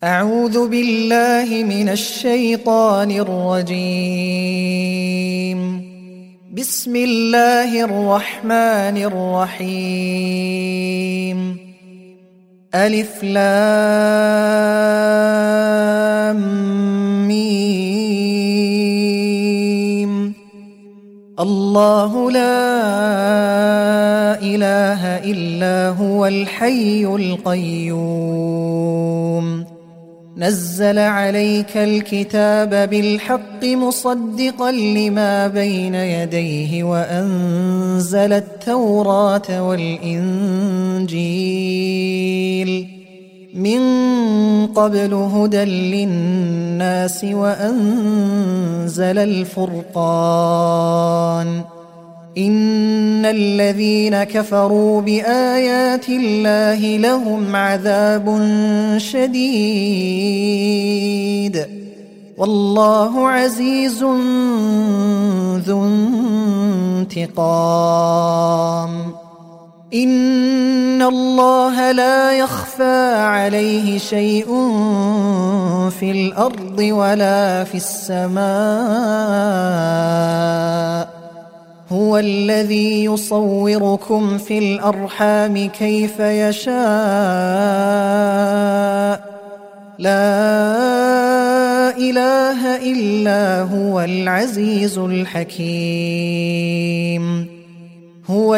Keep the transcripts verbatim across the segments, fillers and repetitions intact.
أعوذ بالله من الشيطان الرجيم. بسم الله الرحمن الرحيم. ألف لام ميم. الله لا إله إلا هو الحي القيوم. نزل عليك الكتاب بالحق مصدقا لما بين يديه وأنزل التوراة والإنجيل من قبل هدى للناس وأنزل الفرقان. إن الذين كفروا بآيات الله لهم عذاب شديد والله عزيز ذو انتقام. إن الله لا يخفى عليه شيء في الأرض ولا في السماء. هو الذي يصوركم في الأرحام كيف يشاء. لا إله إلا هو العزيز الحكيم. هو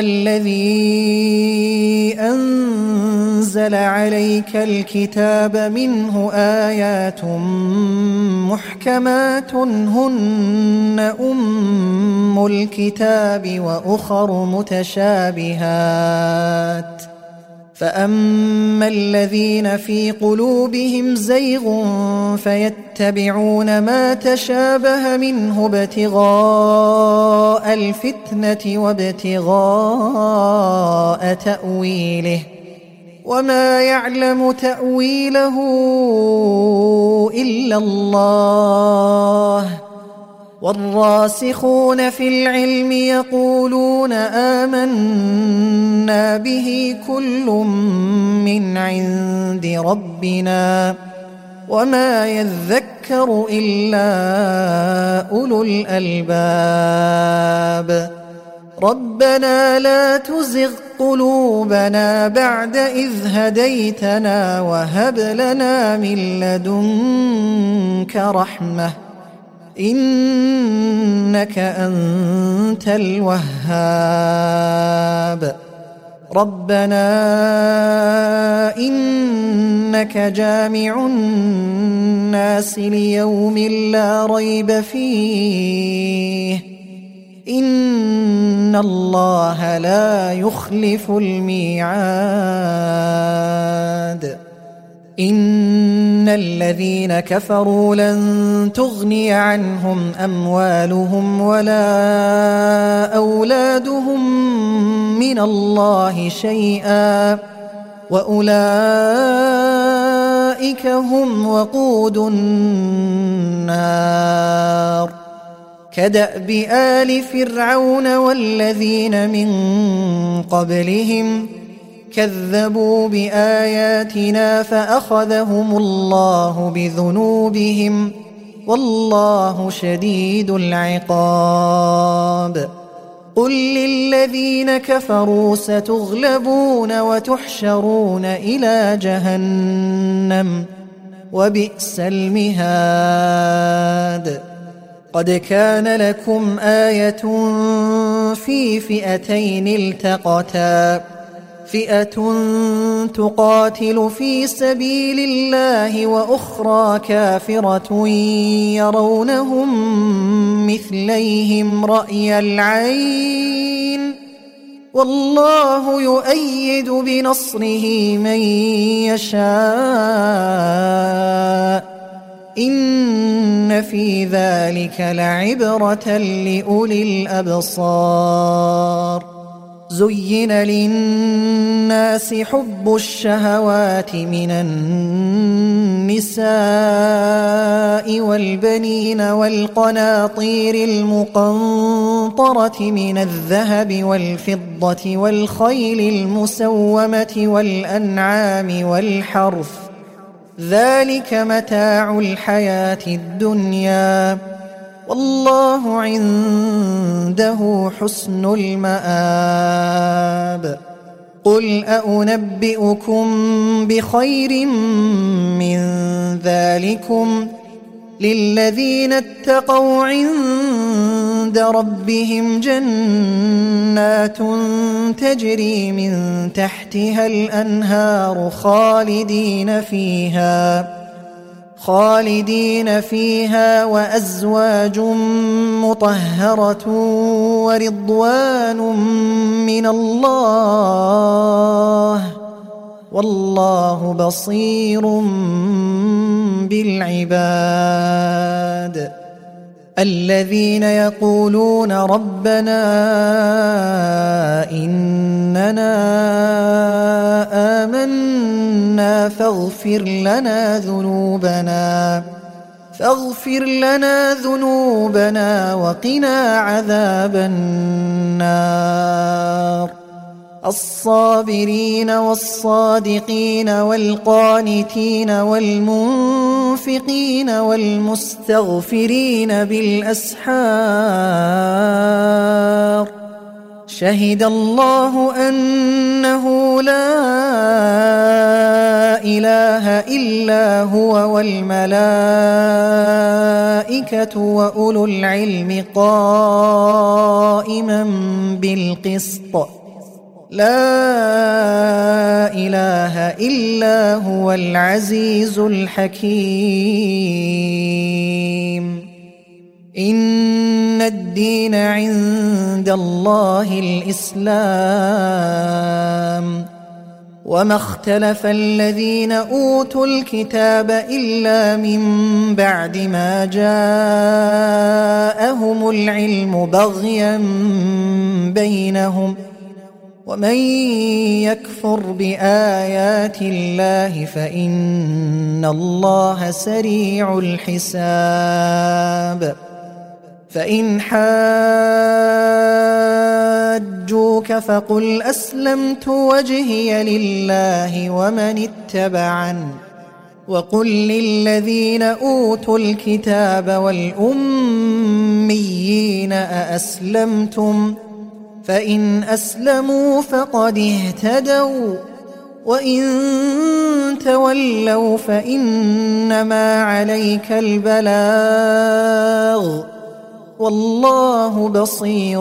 الذي أنزل عليك الكتاب منه آيات محكمات هن أم الكتاب وأخر متشابهات. فأما الذين في قلوبهم زيغ فيتبعون ما تشابه منه ابتغاء الفتنة وابتغاء تأويله وما يعلم تأويله إلا الله. والراسخون في العلم يقولون آمنا به كل من عند ربنا وما يذكر إلا أولو الألباب. ربنا لا تزغ قلوبنا بعد إذ هديتنا وهب لنا من لدنك رحمة إنك أنت الوهاب. ربنا إنك جامع الناس ليوم لا ريب فيه إن الله لا يخلف الميعاد. إن الذين كفروا لن تغني عنهم أموالهم ولا أولادهم من الله شيئا وأولئك هم وقود النار. كدأب آل فرعون والذين من قبلهم كذبوا بآياتنا فأخذهم الله بذنوبهم والله شديد العقاب. قل للذين كفروا ستغلبون وتحشرون إلى جهنم وبئس المهاد. قد كان لكم آية في فئتين التقتا فئة تقاتل في سبيل الله وأخرى كافرة يرونهم مثليهم رأي العين والله يؤيد بنصره من يشاء. إن في ذلك لعبرة لأولي الأبصار. زين للناس حب الشهوات من النساء والبنين والقناطير المقنطرة من الذهب والفضة والخيل المسومة والأنعام والحرث ذلك متاع الحياة الدنيا والله عنده حسن المآب قل أنبئكم بخير من ذلكم للذين اتقوا عند ربهم جنات تجري من تحتها الأنهار خالدين فيها خالدين فيها وأزواج مطهرة ورضوان من الله والله بصير بالعباد الذين يقولون ربنا إننا آمنا فاغفر لنا ذنوبنا فاغفر لنا ذنوبنا وقنا عذاب النار الصابرين والصادقين والقانتين والمنفقين والمستغفرين بالأسحار شهد الله أنه لا إله إلا هو والملائكة وأولو العلم قائما بالقسط لا إله إلا هو العزيز الحكيم إن الدين عند الله الإسلام وما اختلف الذين أوتوا الكتاب إلا من بعد ما جاءهم العلم بغيا بينهم ومن يكفر بآيات الله فإن الله سريع الحساب فإن حاجوك فقل أسلمت وجهي لله ومن اتبعن وقل للذين أوتوا الكتاب والأميين أأسلمتم فإن أسلموا فقد اهتدوا وإن تولوا فإنما عليك البلاغ والله بصير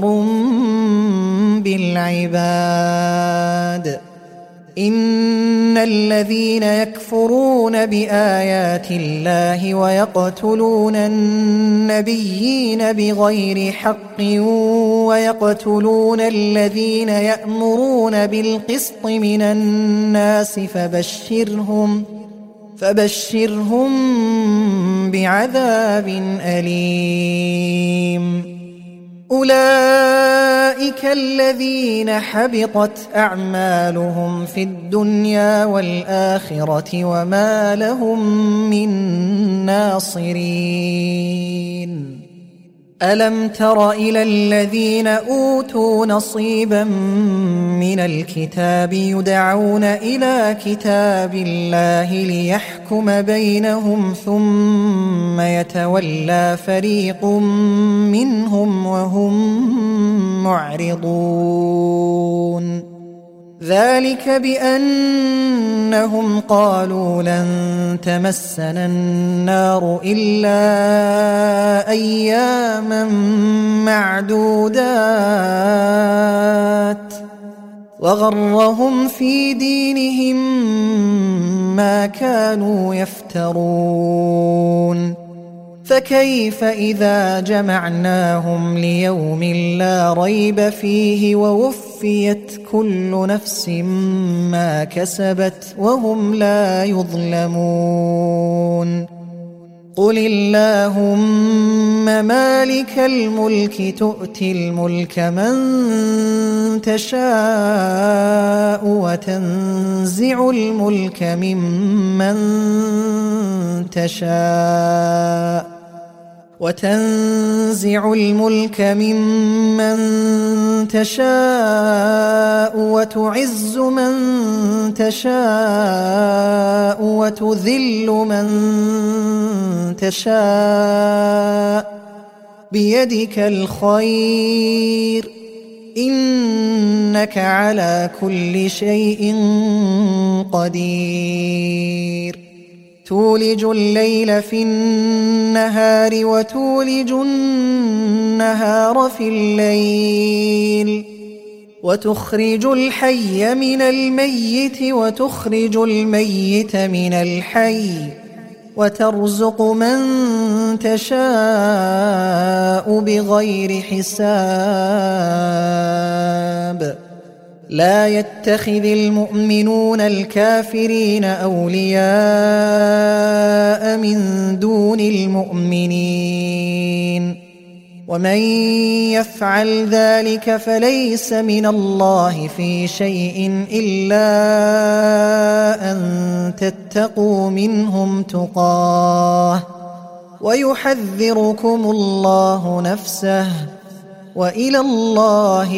بالعباد إن الذين يكفرون بآيات الله ويقتلون النبيين بغير حق ويقتلون الذين يأمرون بالقسط من الناس فبشرهم فبشرهم بعذاب أليم أولئك الذين حبطت أعمالهم في الدنيا والآخرة وما لهم من ناصرين ألم تر إلى الذين أوتوا نصيبا من الكتاب يدعون إلى كتاب الله ليحكم بينهم ثم يتولى فريق منهم وهم معرضون ذلك بأنهم قالوا لن تمسنا النار إلا أياما معدودات وغرهم في دينهم ما كانوا يفترون فكيف إذا جمعناهم ليوم لا ريب فيه ووفيت كل نفس ما كسبت وهم لا يظلمون قل اللهم مالك الملك تؤتي الملك من تشاء وتنزع الملك ممن تشاء وتنزع الملك ممن تشاء وتعز من تشاء وتذل من تشاء بيدك الخير إنك على كل شيء قدير تولج الليل في النهار وتولج النهار في الليل وتخرج الحي من الميت وتخرج الميت من الحي وترزق من تشاء بغير حساب لا يتخذ المؤمنون الكافرين أولياء من دون المؤمنين ومن يفعل ذلك فليس من الله في شيء إلا أن تتقوا منهم تقاه ويحذركم الله نفسه وإلى الله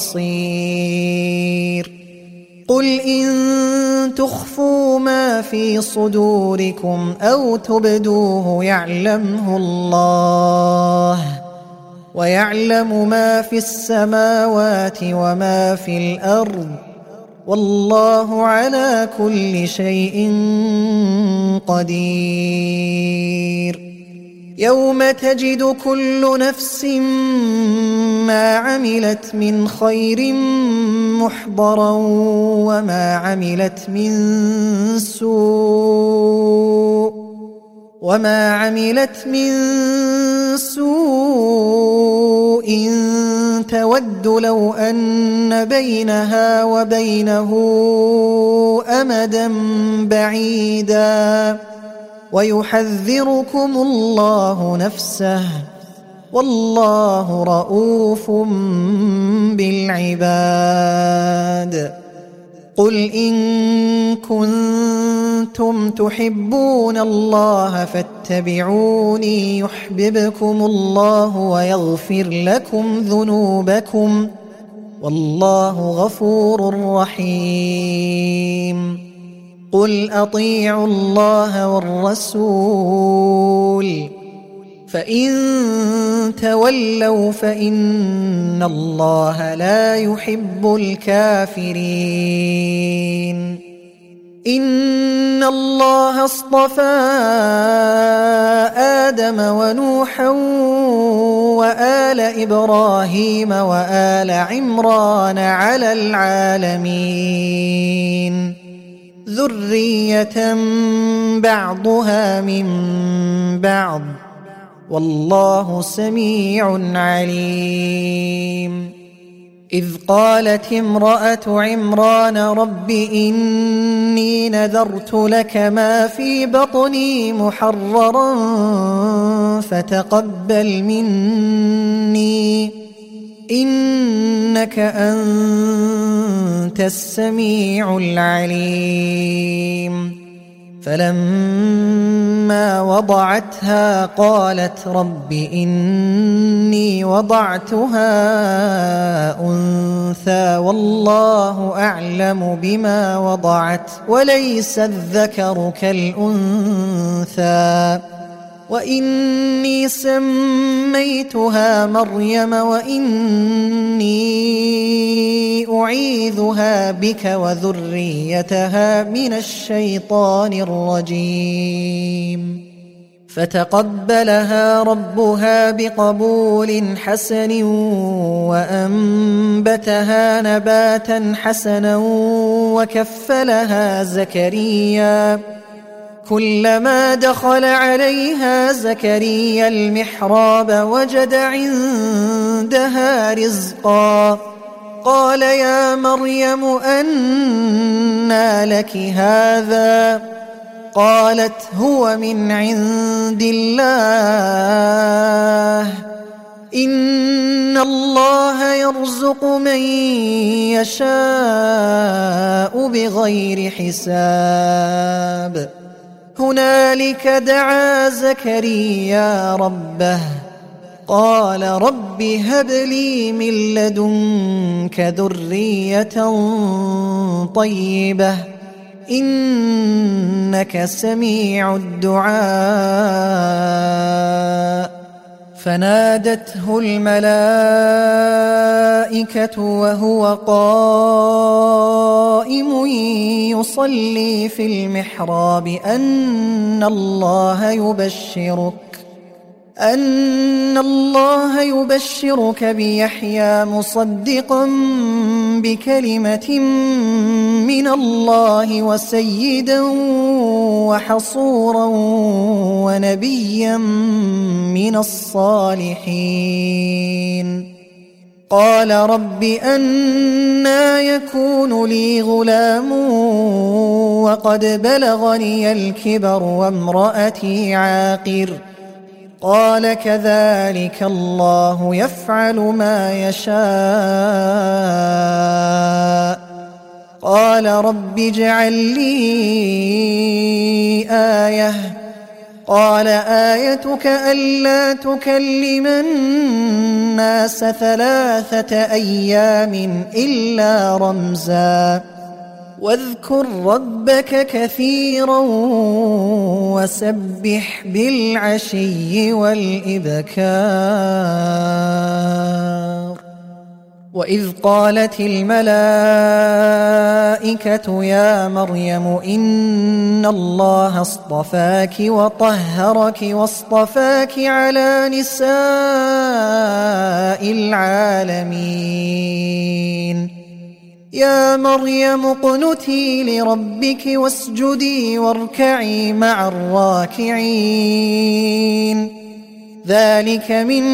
المصير قل إن تخفوا ما في صدوركم أو تبدوه يعلمه الله ويعلم ما في السماوات وما في الأرض والله على كل شيء قدير يوم تجد كل نفس ما عملت من خير محضرا وما عملت من سوء وما عملت من سوء تود لو أن بينها وبينه أمدا بعيدا ويحذركم الله نفسه والله رؤوف بالعباد قل إن كنتم تحبون الله فاتبعوني يحببكم الله ويغفر لكم ذنوبكم والله غفور رحيم قل أطيعوا الله والرسول فإن تولوا فإن الله لا يحب الكافرين إن الله اصطفى آدم ونوحا وآل إبراهيم وآل عمران على العالمين ذرية بعضها من بعض والله سميع عليم إذ قالت امرأة عمران رب إني نذرت لك ما في بطني محررا فتقبل مني إنك أنت السميع العليم فلما وضعتها قالت رب إني وضعتها أنثى والله أعلم بما وضعت وليس الذكر كالأنثى وإني سميتها مريم وإني أعيذها بك وذريتها من الشيطان الرجيم فتقبلها ربها بقبول حسن وأنبتها نباتا حسنا وكفلها زكريا كلما دخل عليها زكريا المحراب وجد عندها رزقا قال يا مريم أنى لك هذا قالت هو من عند الله إن الله يرزق من يشاء بغير حساب هنالك دعا زكريا ربه قال رب هب لي من لدنك ذرية طيبة إنك سميع الدعاء. فنادته الملائكة وهو قائم يصلي في المحراب أن الله يبشرك أن الله يبشرك بيحيى مصدقا بكلمة من الله وسيدا وحصورا ونبيا من الصالحين. قال رب أنى يكون لي غلام وقد بلغني الكبر وامرأتي عاقر قال كذلك الله يفعل ما يشاء. قال رب اجعل لي آية قال آيتك ألا تكلم الناس ثلاثة أيام إلا رمزا واذكر ربك كثيرا وسبح بالعشي والإبكار. وإذ قالت الملائكة يا مريم إن الله اصطفاك وطهرك واصطفاك على نساء العالمين. يا مريم اقنتي لربك واسجدي واركعي مع الراكعين. ذلك من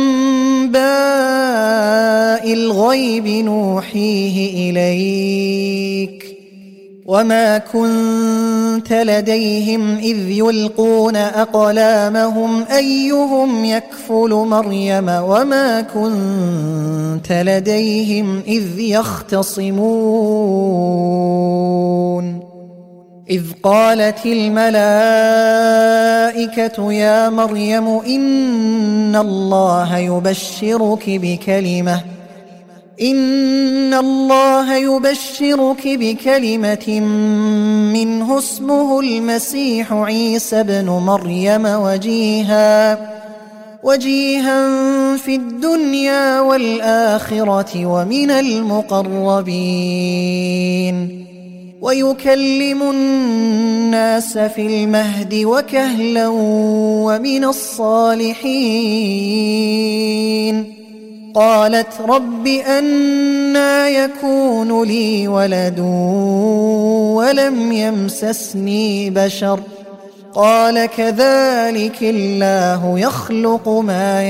أنباء الغيب نوحيه إليك وما كنت لديهم إذ يلقون أقلامهم أيهم يكفل مريم وما كنت لديهم إذ يختصمون. إذ قالت الملائكة يا مريم إن الله يبشرك بكلمة إن الله يبشرك بكلمة منه اسمه المسيح عيسى ابن مريم وجيها وجيها في الدنيا والآخرة ومن المقربين ويكلم الناس في المهد وكهلا ومن الصالحين. قالت رب أنى يكون لي ولد ولم يمسسني بشر قال كذلك الله يخلق ما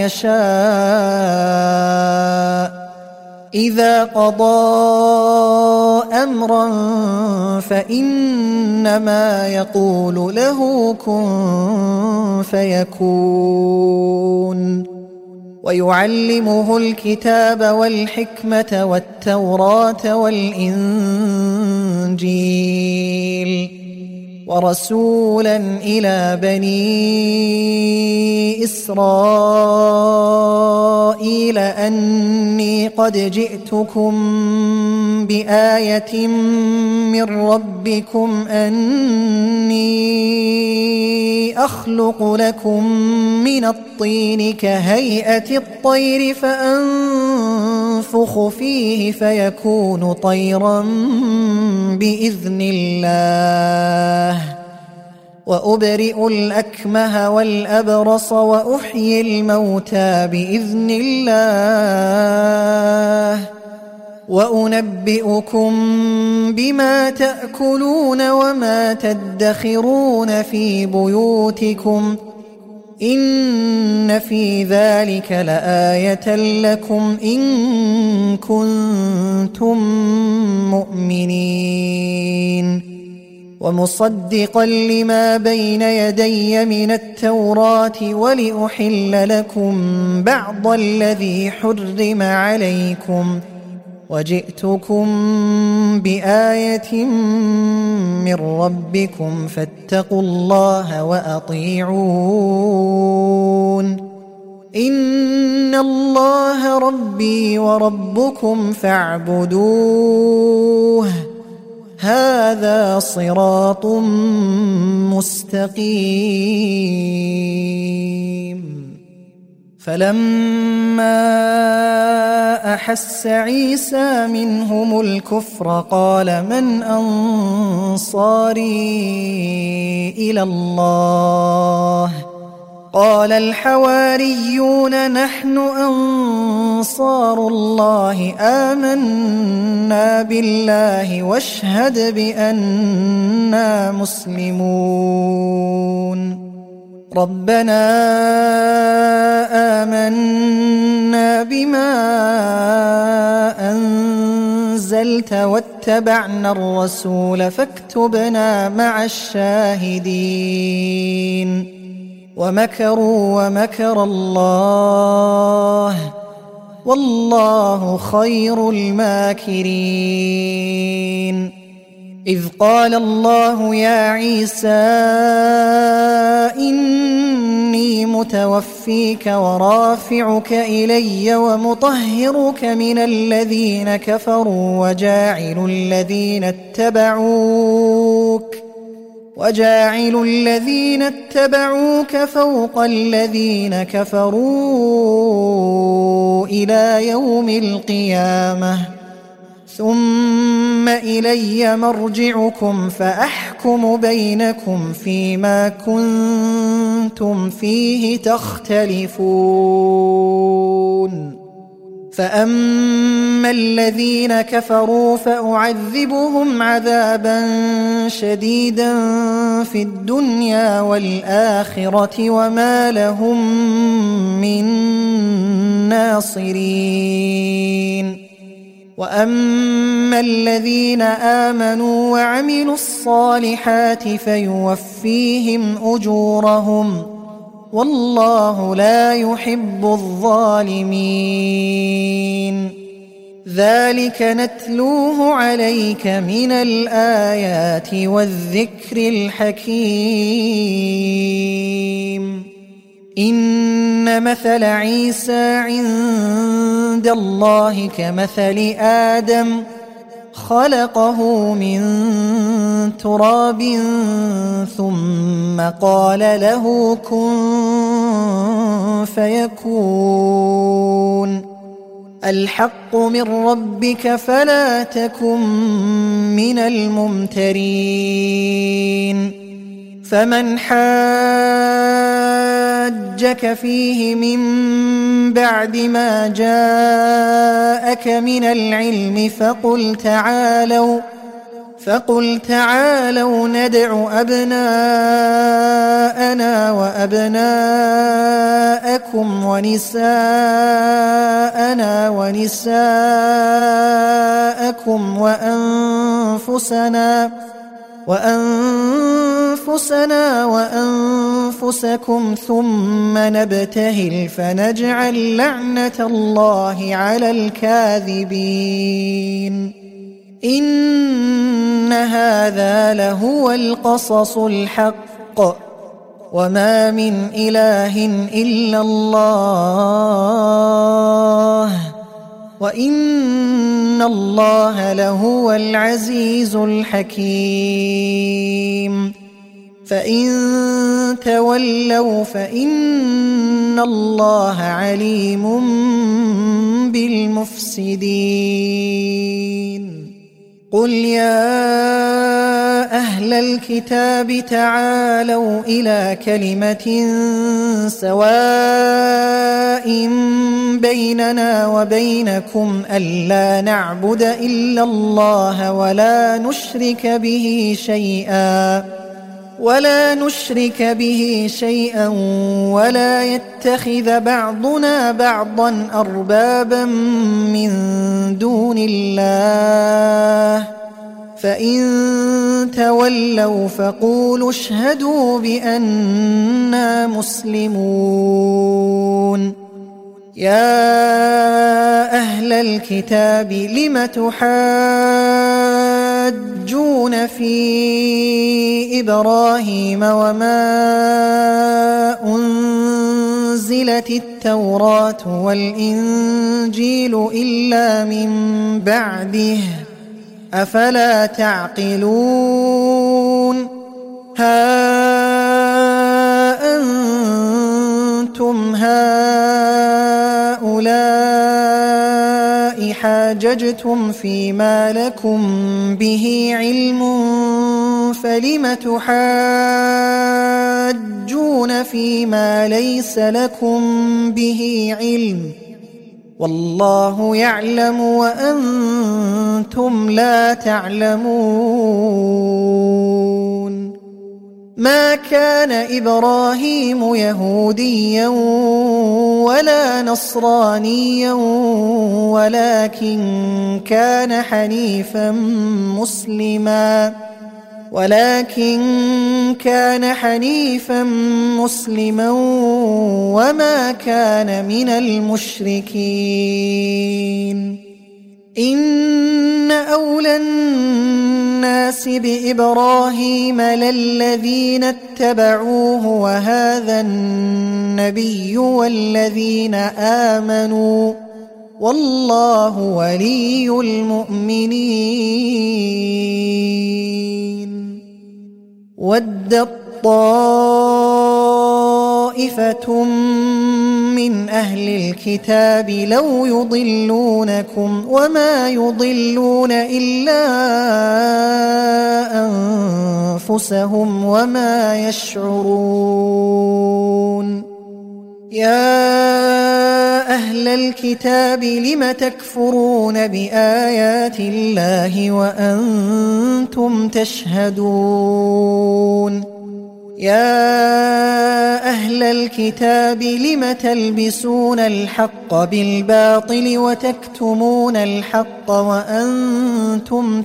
يشاء إذا قضى أمرا فإنما يقول له كن فيكون. ويعلمه الكتاب والحكمة والتوراة والإنجيل ورسولا إلى بني إسرائيل أني قد جئتكم بآية من ربكم أني أخلق لكم من الطين كهيئة الطير فأنفخ فيه فيكون طيرا بإذن الله وأبرئ الأكمه والأبرص وأحيي الموتى بإذن الله وأنبئكم بما تأكلون وما تدخرون في بيوتكم إن في ذلك لآية لكم إن كنتم مؤمنين. ومصدقا لما بين يدي من التوراة ولأحل لكم بعض الذي حرم عليكم وجئتكم بآية من ربكم فاتقوا الله وأطيعون إن الله ربي وربكم فاعبدوه هذا صراط مستقيم. فلما أحس عيسى منهم الكفر قال من أنصاري إلى الله قال الحواريون نحن أنصار الله آمنا بالله واشهد بأننا مسلمون ربنا آمنا بما أنزلت واتبعنا الرسول فاكتبنا مع الشاهدين ومكروا ومكر الله والله خير الماكرين. إذ قال الله يا عيسى إني متوفيك ورافعك إلي ومطهرك من الذين كفروا وجاعل الذين اتبعوك وجاعل الذين اتبعوك فوق الذين كفروا إلى يوم القيامة ثم إلي مرجعكم فأحكم بينكم فيما كنتم فيه تختلفون. فأما الذين كفروا فأعذبهم عذابا شديدا في الدنيا والآخرة وما لهم من ناصرين. وأما الذين آمنوا وعملوا الصالحات فيوفيهم أجورهم والله لا يحب الظالمين. ذلك نتلوه عليك من الآيات والذكر الحكيم. إن مثل عيسى عند الله كمثل آدم خلقه من تراب ثم قال له كن فيكون الحق من ربك فلا تكن من الممترين. فمن حاجك فيه من بعد ما جاءك من العلم فقل تعالوا فقل تعالوا ندع أبناءنا وأبناءكم ونساءنا ونساءكم وأنفسنا وأنفسنا وأنفسكم ثم نبتهل فنجعل لعنة الله على الكاذبين. إن هذا لهو القصص الحق وما من إله إلا الله وإن الله لهو العزيز الحكيم. فإن تولوا فإن الله عليم بالمفسدين. قل يا أهل الكتاب تعالوا إلى كلمة سواء بيننا وبينكم ألا نعبد إلا الله ولا نشرك به شيئا ولا نشرك به شيئا ولا يتخذ بعضنا بعضا أربابا من دون الله فإن تولوا فقولوا اشهدوا بأننا مسلمون. يا أهل الكتاب لم تحاجون في إبراهيم وما أنزلت التوراة والإنجيل إلا من بعده أفلا تعقلون ها أنتم هؤلاء حاججتم فيما لكم به علم فلم تحاجون فيما ليس لكم به علم والله يعلم وأنتم لا تعلمون ما كان إبراهيم يهوديا ولا نصرانيا ولكن كان حنيفا مسلما ولكن كان حنيفا مسلما وما كان من المشركين إن أولى الناس بإبراهيم للذين اتبعوه وهذا النبي والذين آمنوا والله ولي المؤمنين ودت طائفة من أهل الكتاب لو يضلونكم وما يضلون إلا أنفسهم وما يشعرون يا أهل الكتاب لم تكفرون بآيات الله وأنتم تشهدون يا أهل الكتاب لم تلبسون الحق بالباطل وتكتمون الحق وأنتم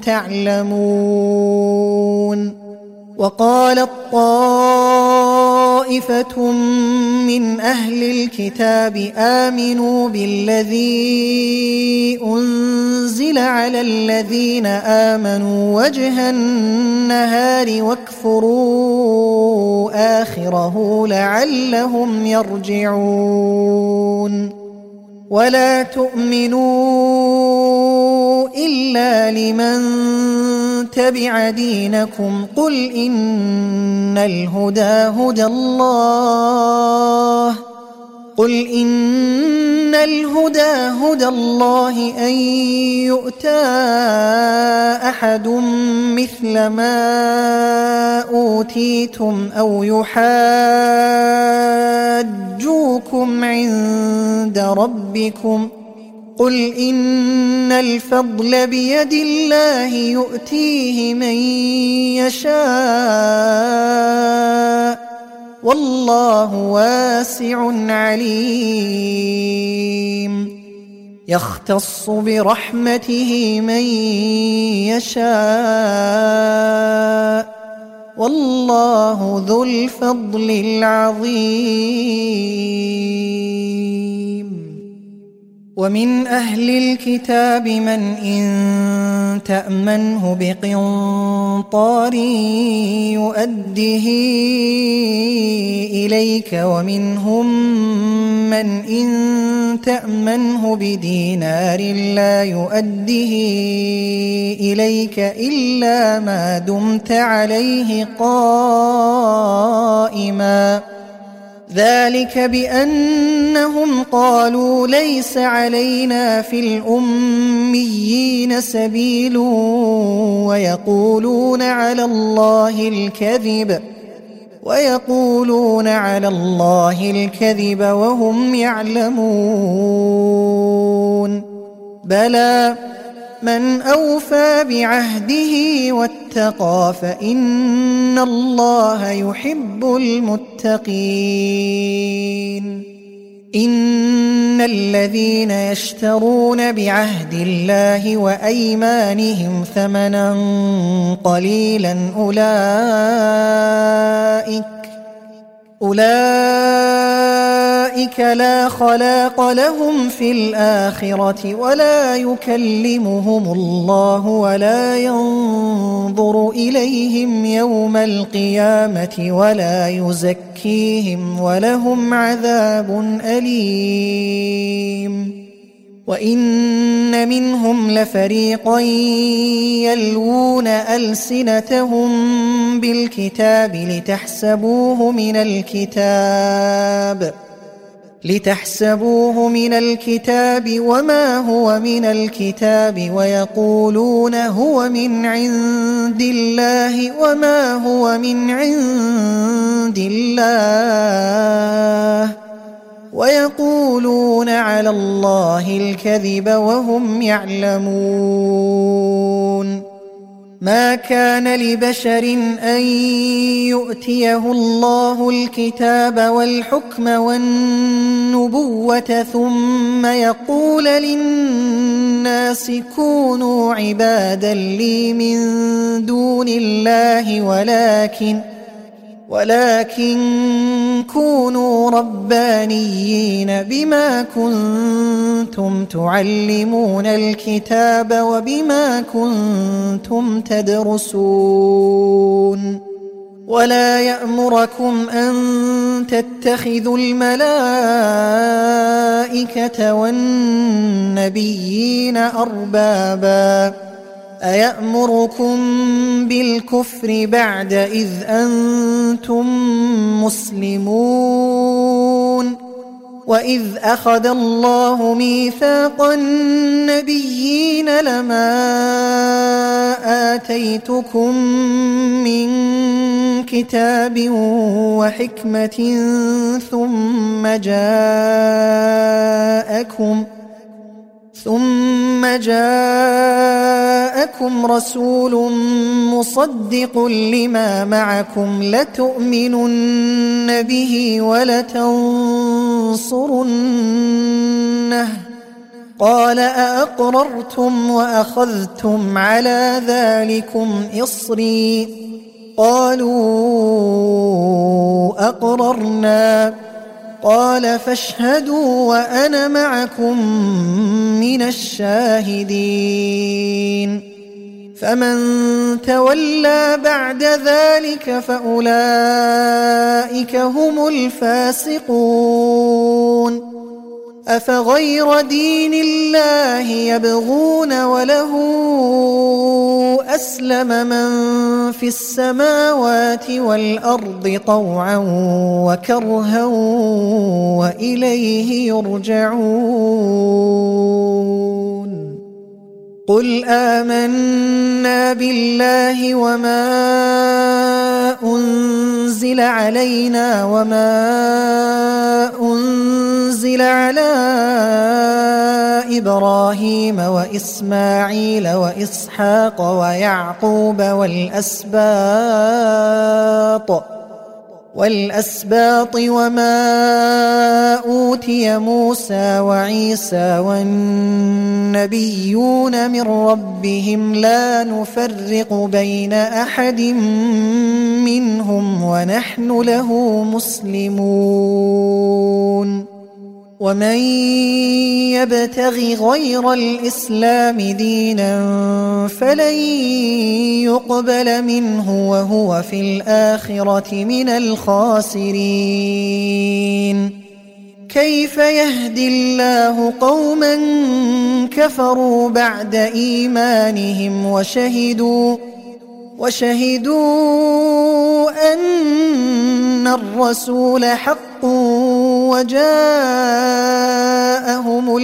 تعلمون وقالت طائفة من أهل الكتاب آمنوا بالذي أنزل على الذين آمنوا وجه النهار واكفروا آخره لعلهم يرجعون ولا تؤمنوا إلا لمن تبع دينكم قل إن الهدى هدى الله قل إن الهدى هدى الله أن يؤتى أحد مثل ما أوتيتم أو يحاجوكم عند ربكم قل إن الفضل بيد الله يؤتيه من يشاء والله واسع عليم يختص برحمته من يشاء والله ذو الفضل العظيم ومن أهل الكتاب من إن تأمنه بقنطار يؤده إليك ومنهم من إن تأمنه بدينار لا يؤده إليك إلا ما دمت عليه قائما ذلك بأنهم قالوا ليس علينا في الأميين سبيل ويقولون على الله الكذب ويقولون على الله الكذب وهم يعلمون بلى من أوفى بعهده واتقى فإن الله يحب المتقين إن الذين يشترون بعهد الله وأيمانهم ثمنا قليلا أولئك أولئك أولئك لا خلاق لهم في الآخرة ولا يكلمهم الله ولا ينظر إليهم يوم القيامة ولا يزكيهم ولهم عذاب أليم. وإن منهم لفريقا يلوون ألسنتهم بالكتاب لتحسبوه من الكتاب لتحسبوه من الكتاب وما هو من الكتاب ويقولون هو من عند الله وما هو من عند الله ويقولون على الله الكذب وهم يعلمون. ما كان لبشر أن يؤتيه الله الكتاب والحكم والنبوة ثم يقول للناس كونوا عبادا لي من دون الله ولكن ولكن كونوا ربانيين بما كنتم تعلمون الكتاب وبما كنتم تدرسون. ولا يأمركم أن تتخذوا الملائكة والنبيين أربابا أيأمركم بالكفر بعد إذ أنتم مسلمون. وإذ أخذ الله ميثاق النبيين لما آتيتكم من كتاب وحكمة ثم جاءكم ثم جاءكم رسول مصدق لما معكم لتؤمنن به ولتنصرنه قال أأقررتم وأخذتم على ذلكم إصري قالوا أقررنا قال فاشهدوا وأنا معكم من الشاهدين. فمن تولى بعد ذلك فأولئك هم الفاسقون. أفغير دين الله يبغون وله أسلم من في السماوات والأرض طوعا وكرها وإليه يرجعون. قل آمنا بالله وما أنزل علينا وما أنزل على إبراهيم وإسماعيل وإسحاق ويعقوب والأسباط والأسباط وما أوتي موسى وعيسى والنبيون من ربهم لا نفرق بين أحد منهم ونحن له مسلمون. ومن يبتغ غير الإسلام دينا فلن يقبل منه وهو في الآخرة من الخاسرين. كيف يهدي الله قوما كفروا بعد إيمانهم وشهدوا وشهدوا أن الرسول حق وجاءهم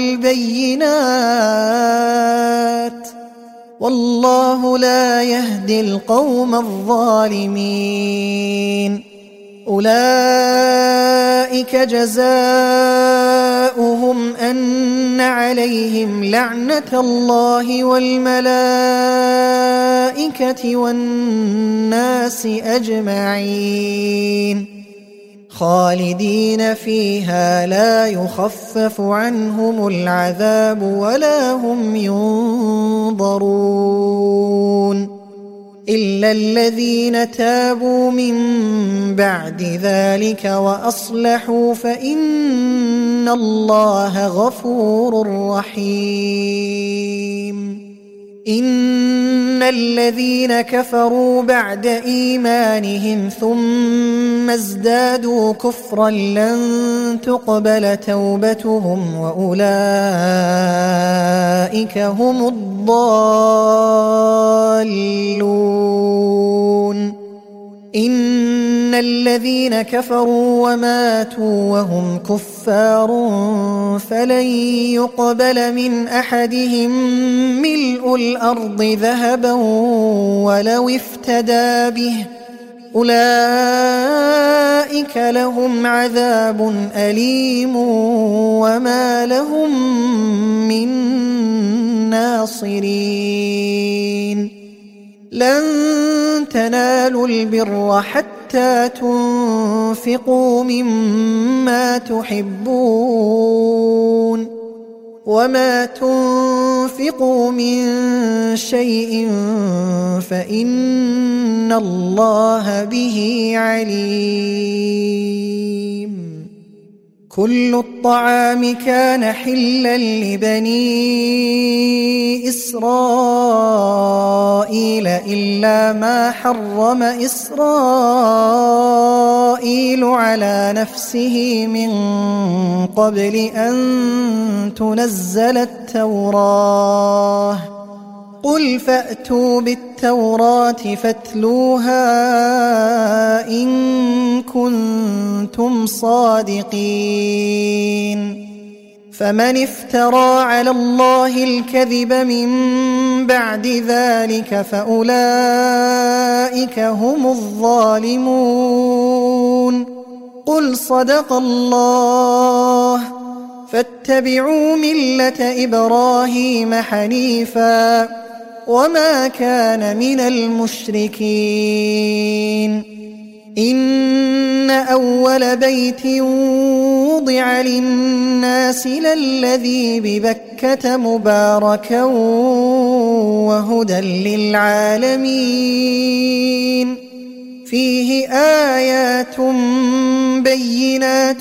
البينات والله لا يهدي القوم الظالمين. أولئك جزاؤهم أن عليهم لعنة الله والملائكة والناس أجمعين خالدين فيها لا يخفف عنهم العذاب ولا هم ينظرون. إلا الذين تابوا من بعد ذلك وأصلحوا فإن الله غفور رحيم. إن الذين كفروا بعد إيمانهم ثم ازدادوا كفرا لن تقبل توبتهم وأولئك هم الضالون. إن الذين كفروا وماتوا وهم كفار فلن يقبل من أحدهم ملء الأرض ذهبا ولو افتدى به أولئك لهم عذاب أليم وما لهم من ناصرين. لن تنالوا البر حتى تنفقوا مما تحبون وما تنفقوا من شيء فإن الله به عليم. كل الطعام كان حلا لبني إسرائيل إلا ما حرم إسرائيل على نفسه من قبل أن تنزل التوراة. قل فأتوا بالتوراة فاتلوها إن كنتم صادقين. فمن افترى على الله الكذب من بعد ذلك فأولئك هم الظالمون. قل صدق الله فاتبعوا ملة إبراهيم حنيفا وما كان من المشركين. إن أول بيت وضع للناس للذي ببكة مباركا وهدى للعالمين فيه آيات بينات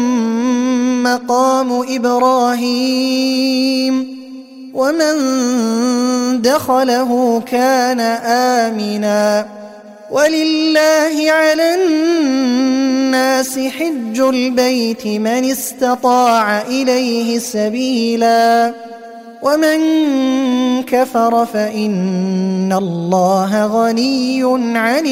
مقام إبراهيم ومن دخله كان آمنا ولله على الناس حج البيت من استطاع إليه سبيلا ومن كفر فإن الله غني عن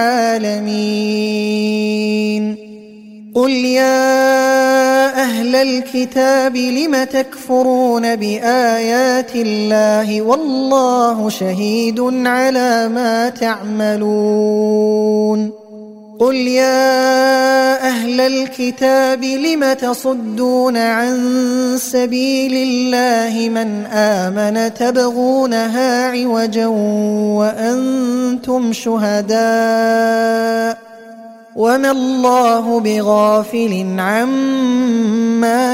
العالمين. قل يا أهل الكتاب لم تكفرون بآيات الله والله شهيد على ما تعملون. قل يا أهل الكتاب لم تصدون عن سبيل الله من آمن تبغونها عوجا وأنتم شهداء وما الله بغافل عما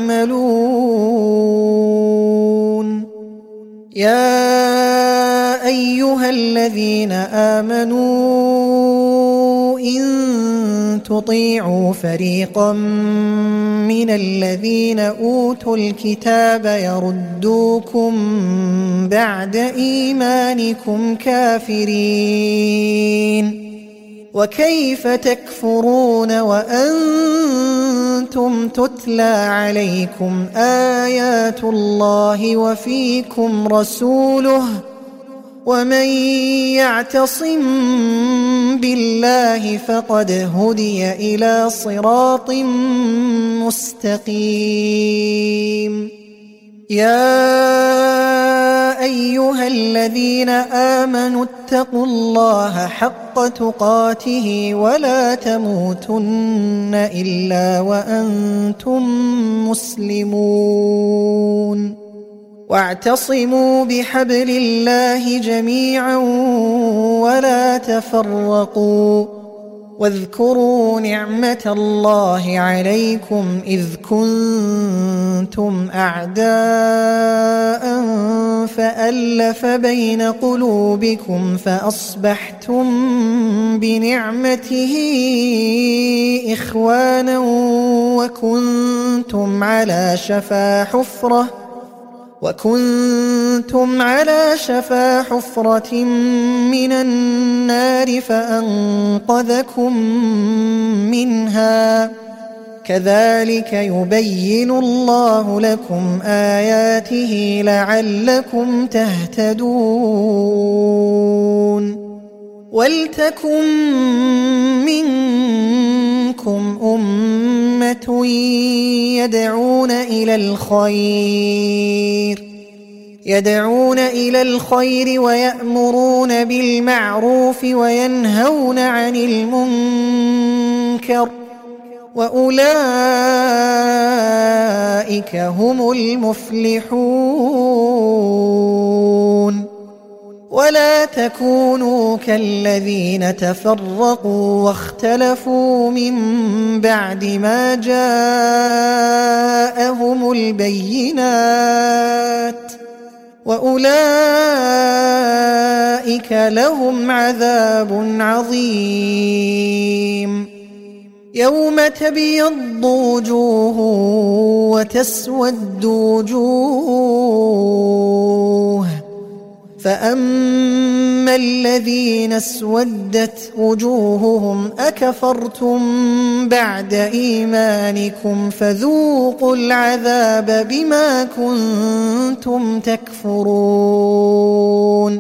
تعملون. يا أيها الذين آمنوا إن تطيعوا فريقا من الذين أوتوا الكتاب يردوكم بعد إيمانكم كافرين وكيف تكفرون وأنتم تتلى عليكم آيات الله وفيكم رسوله ومن يعتصم بالله فقد هدي إلى صراط مستقيم. يا أيها الذين آمنوا اتقوا الله حق تقاته ولا تموتن إلا وأنتم مسلمون واعتصموا بحبل الله جميعا ولا تفرقوا واذكروا نعمة الله عليكم إذ كنتم أعداء فألف بين قلوبكم فأصبحتم بنعمته إخوانا وكنتم على شفا حفرة وكنتم على شفا حفرة من النار فأنقذكم منها كذلك يبين الله لكم آياته لعلكم تهتدون ولتكن منكم أمة يدعون إلى الخير يدعون إلى الخير ويأمرون بالمعروف وينهون عن المنكر وأولئك هم المفلحون ولا تكونوا كالذين تفرقوا واختلفوا من بعد ما جاءهم البينات وأولئك لهم عذاب عظيم يوم تبيض وجوه وتسود وجوه فأما الذين اسودت وجوههم أكفرتم بعد إيمانكم فذوقوا العذاب بما كنتم تكفرون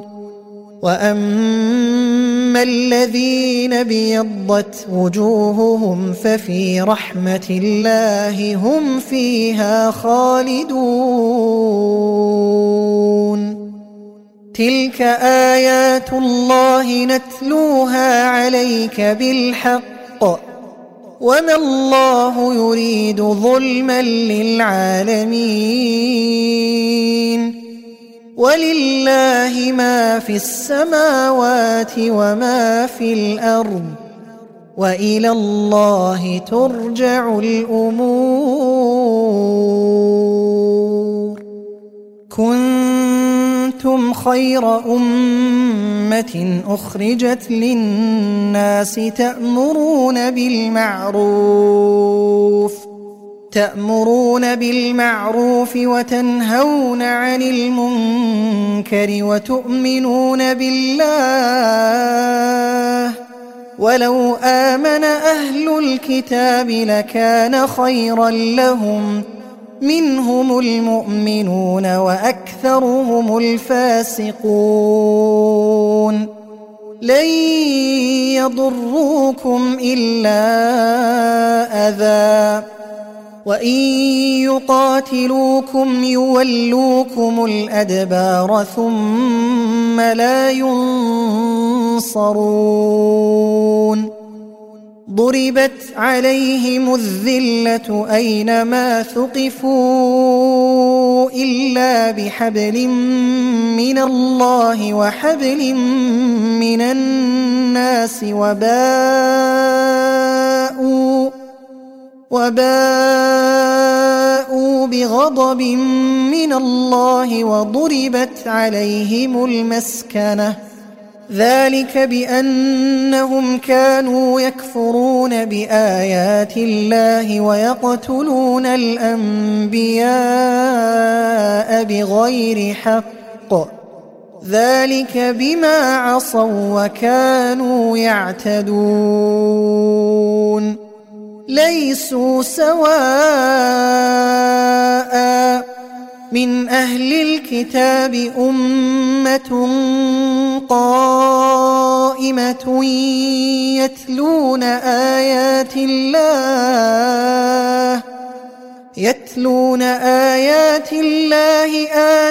وأما الذين ابيضت وجوههم ففي رحمة الله هم فيها خالدون تلك آيات الله نتلوها عليك بالحق وما الله يريد ظلما للعالمين ولله ما في السماوات وما في الأرض وإلى الله ترجع الأمور كنتم خير أمة أخرجت للناس تأمرون بالمعروف تأمرون بالمعروف وتنهون عن المنكر وتؤمنون بالله ولو آمن أهل الكتاب لكان خيرا لهم منهم المؤمنون وأكثرهم الفاسقون لن يضروكم إلا أذى وإن يقاتلوكم يولوكم الأدبار ثم لا ينصرون ضربت عليهم الذلة أينما ثقفوا إلا بحبل من الله وحبل من الناس وباءوا وباءوا بغضب من الله وضربت عليهم المسكنة ذلك بأنهم كانوا يكفرون بآيات الله ويقتلون الأنبياء بغير حق ذلك بما عصوا وكانوا يعتدون ليسوا سواء من أهل الكتاب أمة قائمة يتلون آيات الله يتلون آيات الله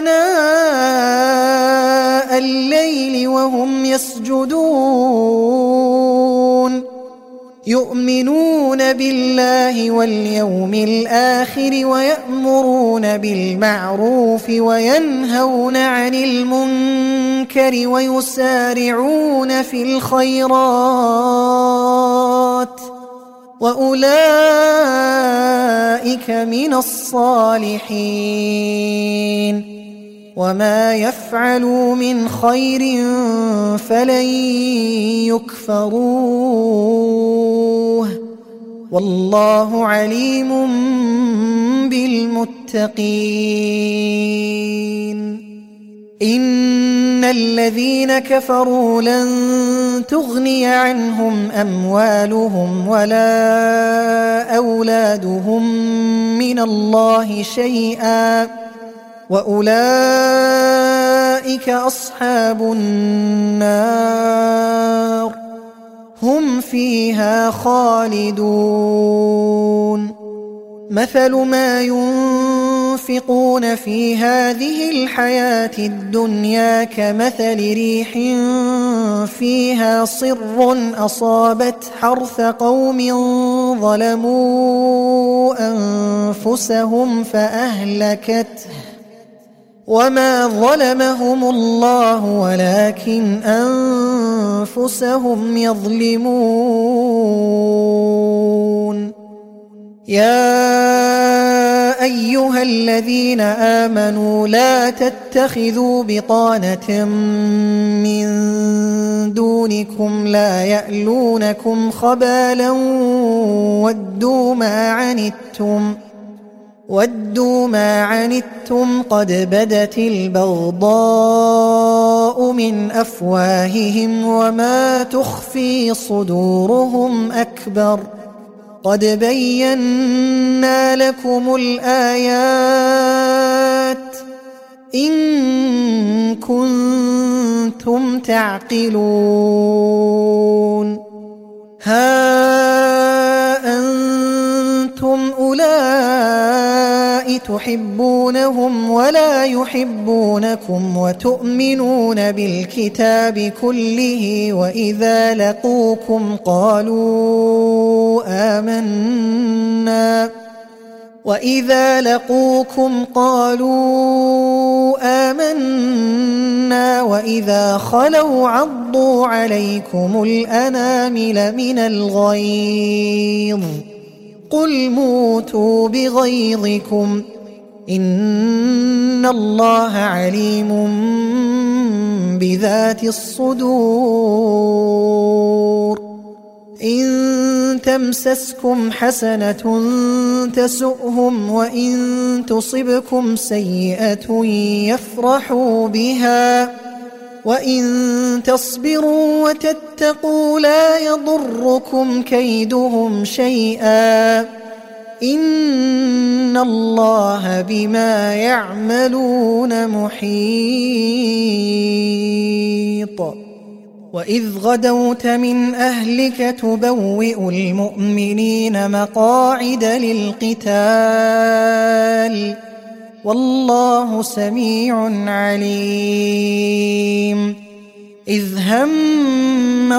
آناء الليل وهم يسجدون يؤمنون بالله واليوم الآخر ويأمرون بالمعروف وينهون عن المنكر ويسارعون في الخيرات وأولئك من الصالحين وما يفعلوا من خير فلن يكفروه والله عليم بالمتقين إن الذين كفروا لن تغني عنهم أموالهم ولا أولادهم من الله شيئا وأولئك أصحاب النار هم فيها خالدون مثل ما ينفقون في هذه الحياة الدنيا كمثل ريح فيها صر أصابت حرث قوم ظلموا أنفسهم فأهلكته وما ظلمهم الله ولكن أنفسهم يظلمون يا أيها الذين آمنوا لا تتخذوا بطانة من دونكم لا يألونكم خبالا ودوا ما عنتم ودوا ما عنتم قد بدت البغضاء من أفواههم وما تخفي صدورهم أكبر قد بينا لكم الآيات إن كنتم تعقلون ها أنتم أولئك تحبونهم ولا يحبونكم وتؤمنون بالكتاب كله وإذا لقوكم قالوا آمنا وإذا لقوكم قالوا آمنا وإذا خلوا عضوا عليكم الأنامل من الغيظ قل موتوا بغيظكم إن الله عليم بذات الصدور إن تمسسكم حسنة تسؤهم وإن تصبكم سيئة يفرحوا بها وإن تصبروا وتتقوا لا يضركم كيدهم شيئا إن الله بما يعملون محيط وإذ غدوت من أهلك تبوئ المؤمنين مقاعد للقتال والله سميع عليم إذ هم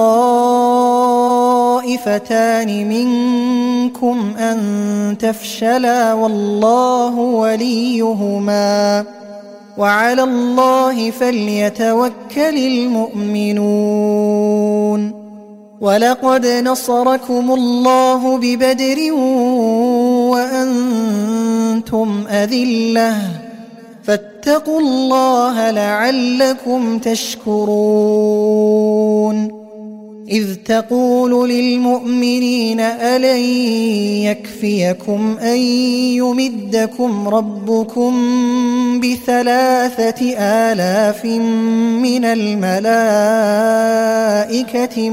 الطائفتان منكم أن تفشلا والله وليهما وعلى الله فليتوكل المؤمنون ولقد نصركم الله ببدر وأنتم أذلة فاتقوا الله لعلكم تشكرون إذ تقول للمؤمنين ألن يكفيكم أن يمدكم ربكم بثلاثة آلاف من الملائكة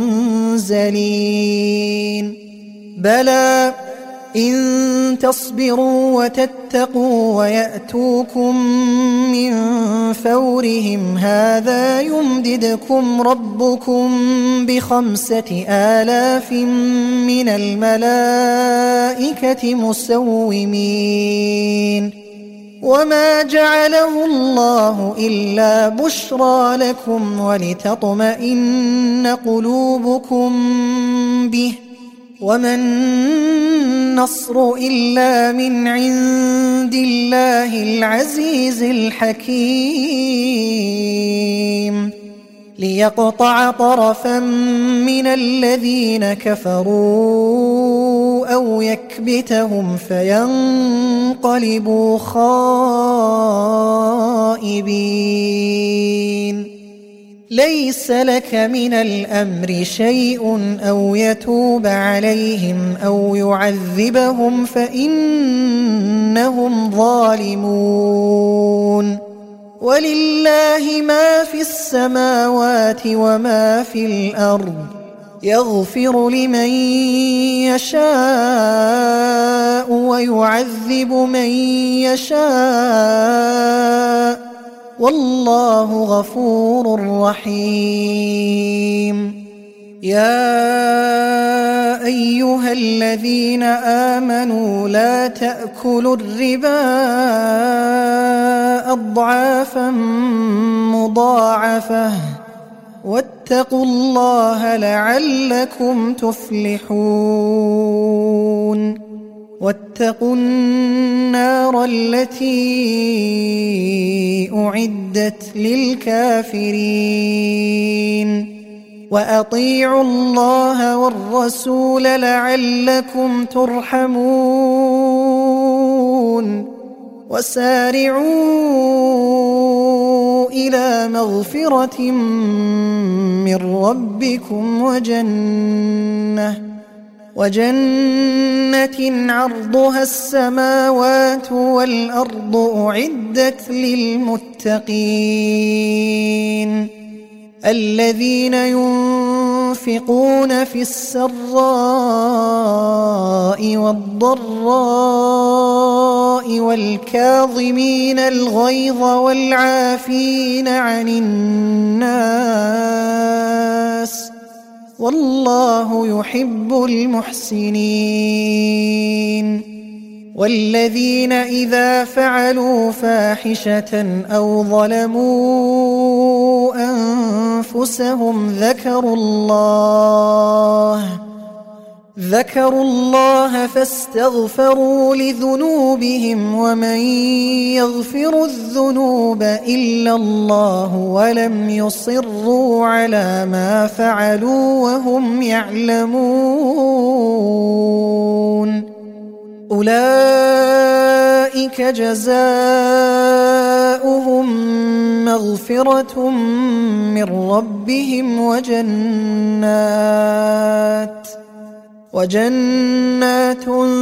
منزلين بلى إن تصبروا وتتقوا ويأتوكم من فورهم هذا يمددكم ربكم بخمسة آلاف من الملائكة مسومين وما جعله الله إلا بشرى لكم ولتطمئن قلوبكم به، وما النصر إلا من عند الله العزيز الحكيم، ليقطع طرفا من الذين كفروا أو يكبتهم فينقلبوا خائبين. ليس لك من الأمر شيء أو يتوب عليهم أو يعذبهم فإنهم ظالمون. ولله ما في السماوات وما في الأرض، يغفر لمن يشاء ويعذب من يشاء، والله غفور رحيم. يا أيها الذين آمنوا لا تأكلوا الربا أضعافا مضاعفة، واتقوا الله لعلكم تفلحون. واتقوا النار التي أعدت للكافرين، وأطيعوا الله والرسول لعلكم ترحمون. وسارعوا إلى مغفرة من ربكم وجنة وجنة عرضها السماوات والأرض أعدت للمتقين، الذين ينفقون في السراء والضراء والكاظمين الغيظ والعافين عن الناس، والله يحب المحسنين. والذين إذا فعلوا فاحشة أو ظلموا أنفسهم ذكروا الله ذكروا الله فاستغفروا لذنوبهم، ومن يغفر الذنوب إلا الله ولم يصروا على ما فعلوا وهم يعلمون، أولئك جزاؤهم مغفرة من ربهم وجنات وجنات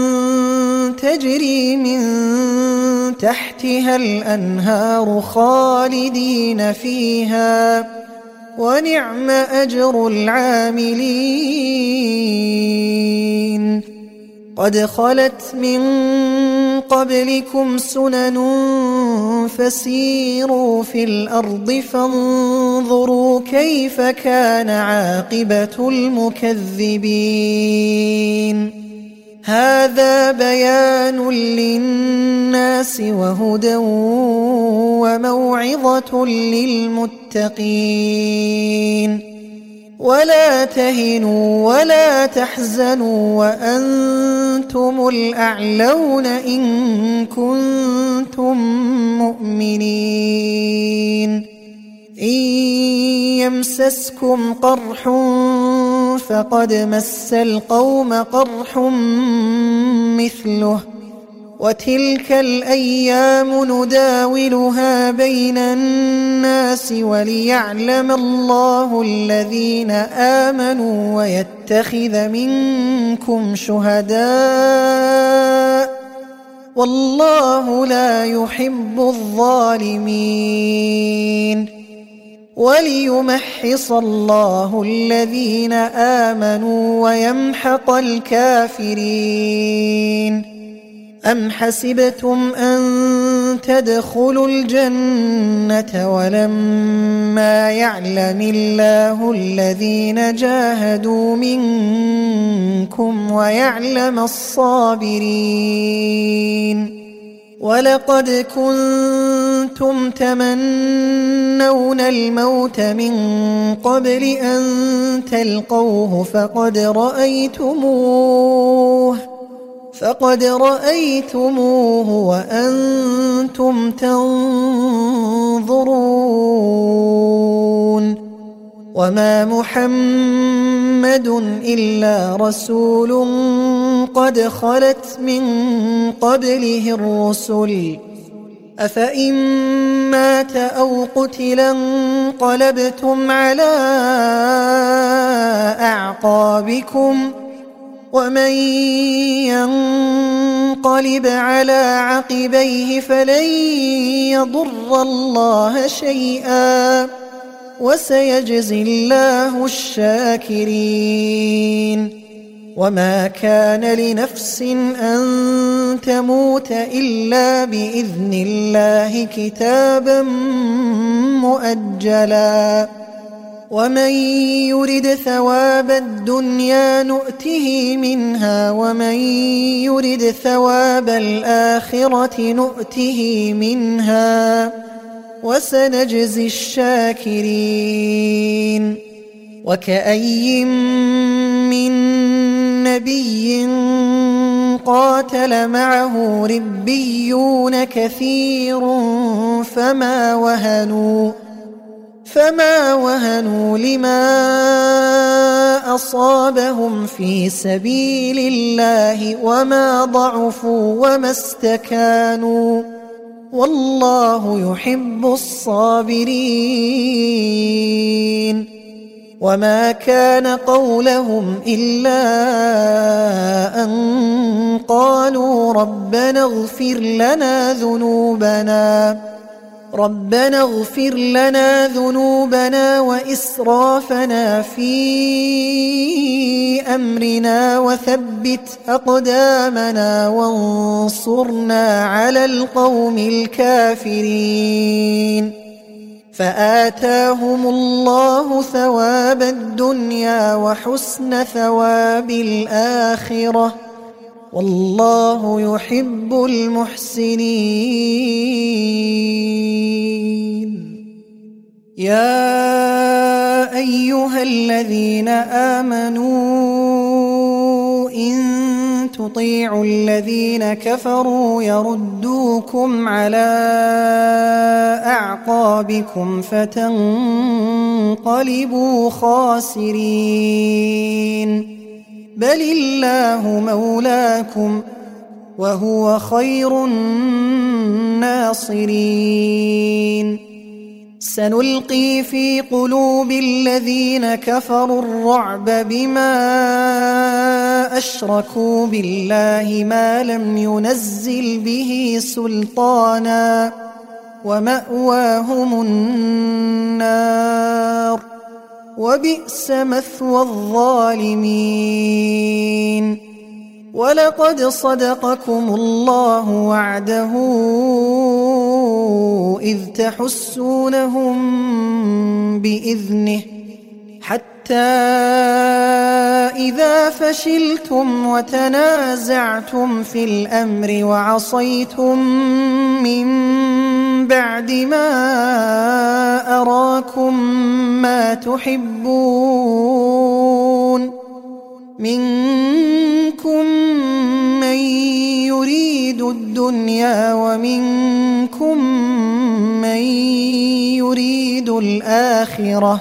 تجري من تحتها الأنهار خالدين فيها، ونعم أجر العاملين. قد خلت من قبلكم سنن فسيروا في الأرض فانظروا كيف كان عاقبة المكذبين. هذا بيان للناس وهدى وموعظة للمتقين. ولا تهنوا ولا تحزنوا وأنتم الأعلون إن كنتم مؤمنين. إن يمسسكم قرح فقد مس القوم قرح مثله، وتلك الأيام نداولها بين الناس وليعلم الله الذين آمنوا ويتخذ منكم شهداء، والله لا يحب الظالمين. وليمحص الله الذين آمنوا ويمحق الكافرين. أم حسبتم أن تدخلوا الجنة ولما يعلم الله الذين جاهدوا منكم ويعلم الصابرين؟ ولقد كنتم تمنون الموت من قبل أن تلقوه فقد رأيتموه فقد رأيتموه وأنتم تنظرون وما محمد إلا رسول قد خلت من قبله الرسل أفإن مات أو قتلا انقلبتم على أعقابكم ومن ينقلب على عقبيه فلن يضر الله شيئا وسيجزي الله الشاكرين وما كان لنفس أن تموت إلا بإذن الله كتابا مؤجلا ومن يرد ثواب الدنيا نؤته منها ومن يرد ثواب الآخرة نؤته منها وسنجزي الشاكرين وكأي من نبي قاتل معه ربيون كثير فما وهنوا فما وهنوا لما أصابهم في سبيل الله وما ضعفوا وما استكانوا والله يحب الصابرين وما كان قولهم إلا أن قالوا ربنا اغفر لنا ذنوبنا ربنا اغفر لنا ذنوبنا وإسرافنا في أمرنا وثبت أقدامنا وانصرنا على القوم الكافرين فآتاهم الله ثواب الدنيا وحسن ثواب الآخرة والله يحب المحسنين يا أيها الذين آمنوا إن تطيعوا الذين كفروا يردوكم على أعقابكم فتنقلبوا خاسرين بل الله مولاكم وهو خير الناصرين سنلقي في قلوب الذين كفروا الرعب بما أشركوا بالله ما لم ينزل به سلطانا ومأواهم النار وبئس مثوى الظالمين ولقد صدقكم الله وعده إذ تحسونهم بإذنه حتى إذا فشلتم وتنازعتم في الأمر وعصيتم من بعد ما أراكم ما تحبون منكم من يريد الدنيا ومنكم من يريد الآخرة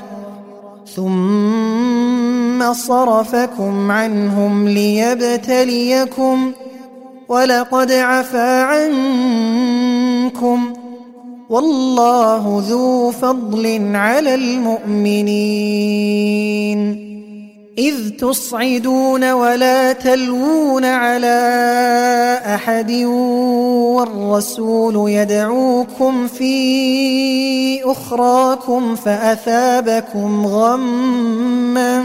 ثم صرفكم عنهم ليبتليكم ولقد عفا عنكم والله ذو فضل على المؤمنين إذ تصعدون ولا تلوون على أحد والرسول يدعوكم في أخراكم فأثابكم غما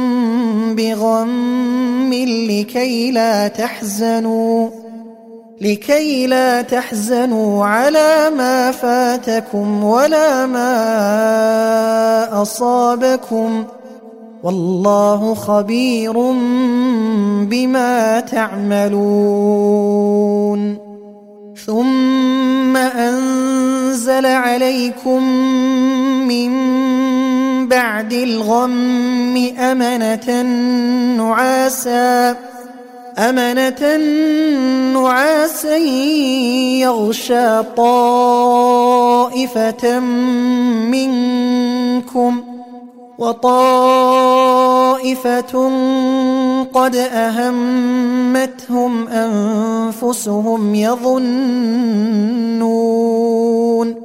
بغم لكي لا تحزنوا لكي لا تحزنوا على ما فاتكم ولا ما أصابكم والله خبير بما تعملون ثم أنزل عليكم من بعد الغم أمنة نعاسا أمنة نعاسا يغشى طائفة منكم وطائفة قد أهمتهم أنفسهم يظنون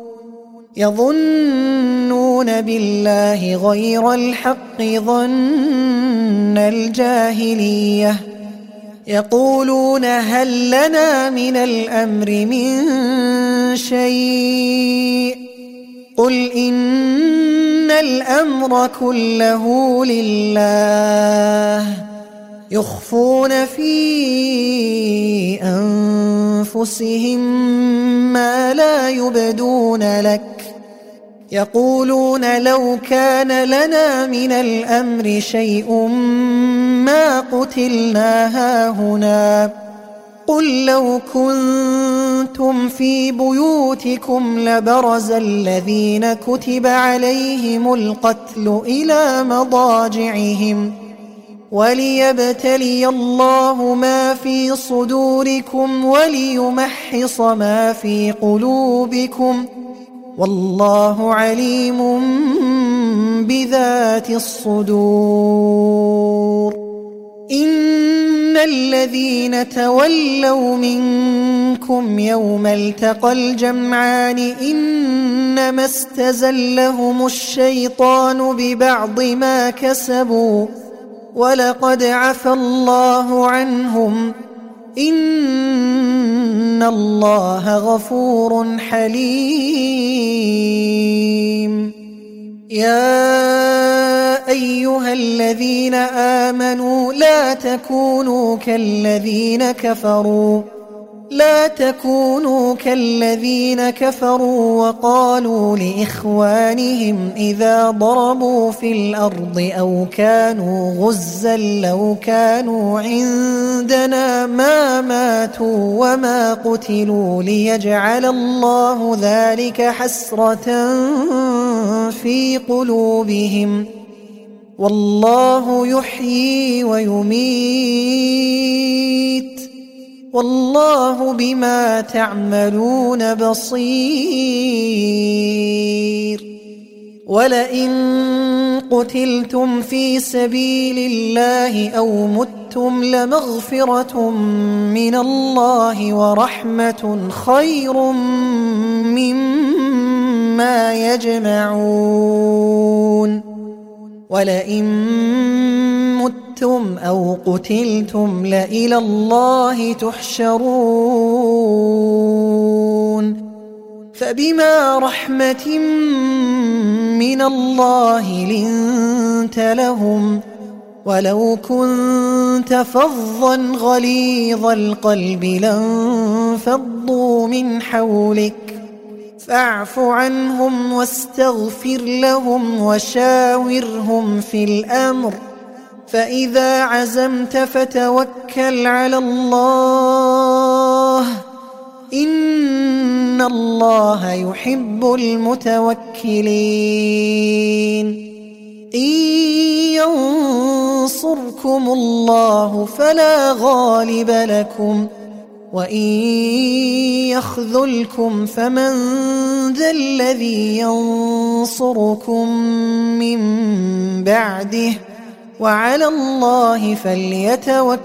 يظنون بالله غير الحق ظن الجاهلية يقولون هل لنا من الأمر من شيء قل إن الأمر كله لله يخفون في أنفسهم ما لا يبدون لك يقولون لو كان لنا من الأمر شيء ما قتلنا هاهنا قل لو كنتم في بيوتكم لبرز الذين كتب عليهم القتل إلى مضاجعهم وليبتلي الله ما في صدوركم وليمحص ما في قلوبكم والله عليم بذات الصدور إن الذين تولوا منكم يوم التقى الجمعان إنما استزلهم الشيطان ببعض ما كسبوا ولقد عفى الله عنهم إن الله غفور حليم يا أيها الذين آمنوا لا تكونوا كالذين كفروا لا تكونوا كالذين كفروا وقالوا لإخوانهم إذا ضربوا في الأرض أو كانوا غزا لو كانوا عندنا ما ماتوا وما قتلوا ليجعل الله ذلك حسرة في قلوبهم والله يحيي ويميت والله بما تعملون بصير ولئن قتلتم في سبيل الله أو متم لمغفرة من الله ورحمة خير مما يجمعون ولئن متم أو قتلتم لإلى الله تحشرون فبما رحمة من الله لنت لهم ولو كنت فظا غليظ القلب لانفضوا من حولك فاعف عنهم واستغفر لهم وشاورهم في الأمر فإذا عزمت فتوكل على الله إن الله يحب المتوكلين إن ينصركم الله فلا غالب لكم وإن يخذلكم فمن ذا الذي ينصركم من بعده وعلى الله فليتوكل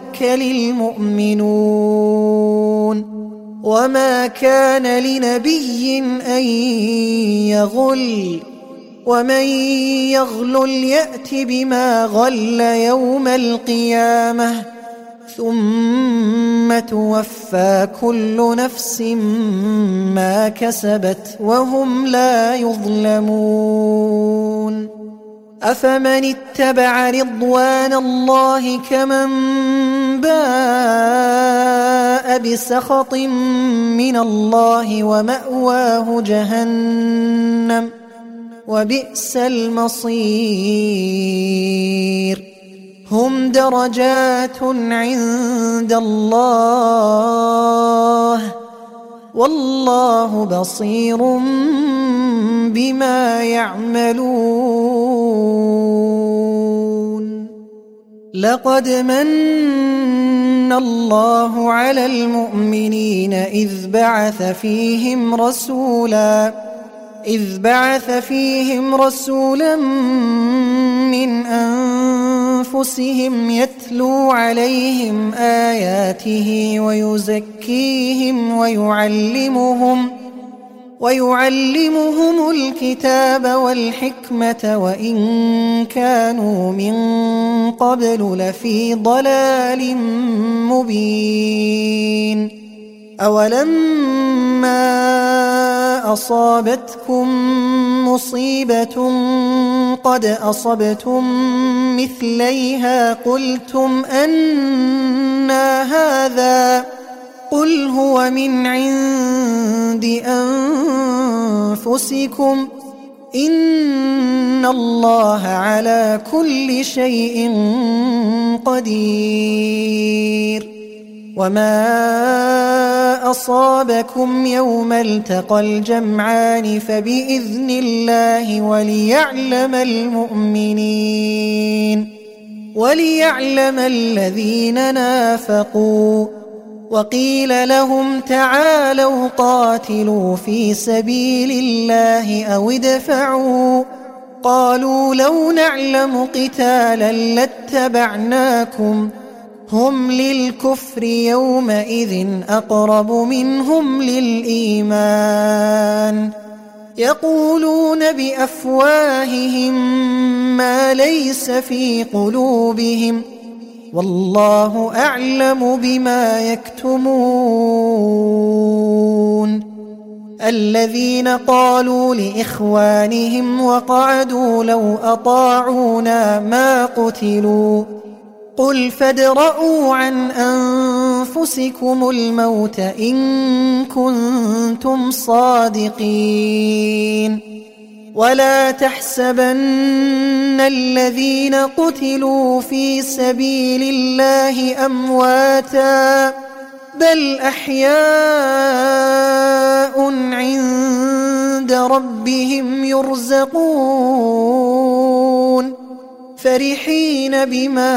المؤمنون وما كان لنبي أن يغل ومن يغلل يأت بما غل يوم القيامة ثم توفى كل نفس ما كسبت وهم لا يظلمون أفمن اتبع رضوان الله كمن باء بسخط من الله ومأواه جهنم وبئس المصير هم درجات عند الله والله بصير بما يعملون. لقد من الله على المؤمنين إذ بعث فيهم رسولا إذ بعث فيهم رسولا من أنفسهم يتلو عليهم آياته ويزكيهم ويعلمهم ويعلمهم الكتاب والحكمة وإن كانوا من قبل لفي ضلال مبين. أولما أصابتكم مصيبة قد أصبتم مثليها قلتم أنى هذا قل هو من عند أنفسكم إن الله على كل شيء قدير. وما أصابكم يوم التقى الجمعان فبإذن الله وليعلم المؤمنين وليعلم الذين نافقوا. وقيل لهم تعالوا قاتلوا في سبيل الله أو ادفعوا قالوا لو نعلم قتالا لاتبعناكم هم للكفر يومئذ أقرب منهم للإيمان يقولون بأفواههم ما ليس في قلوبهم والله أعلم بما يكتمون. الذين قالوا لإخوانهم وقعدوا لو أطاعونا ما قتلوا قل فادرءوا عن أنفسكم الموت إن كنتم صادقين. ولا تحسبن الذين قتلوا في سبيل الله أمواتا بل أحياء عند ربهم يرزقون فرحين بما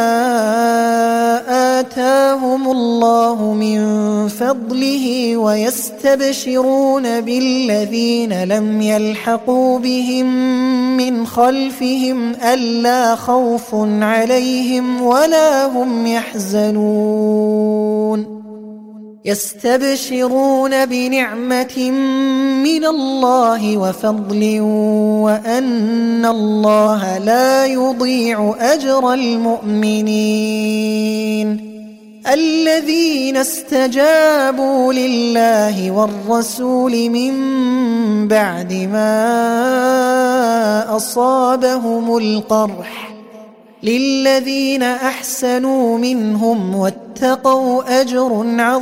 آتاهم الله من فضله ويستبشرون بالذين لم يلحقوا بهم من خلفهم ألا خوف عليهم ولا هم يحزنون يستبشرون بنعمة من الله وفضل وأن الله لا يضيع أجر المؤمنين. الذين استجابوا لله والرسول من بعد ما أصابهم القرح للذين أحسنوا منهم واتقوا أجر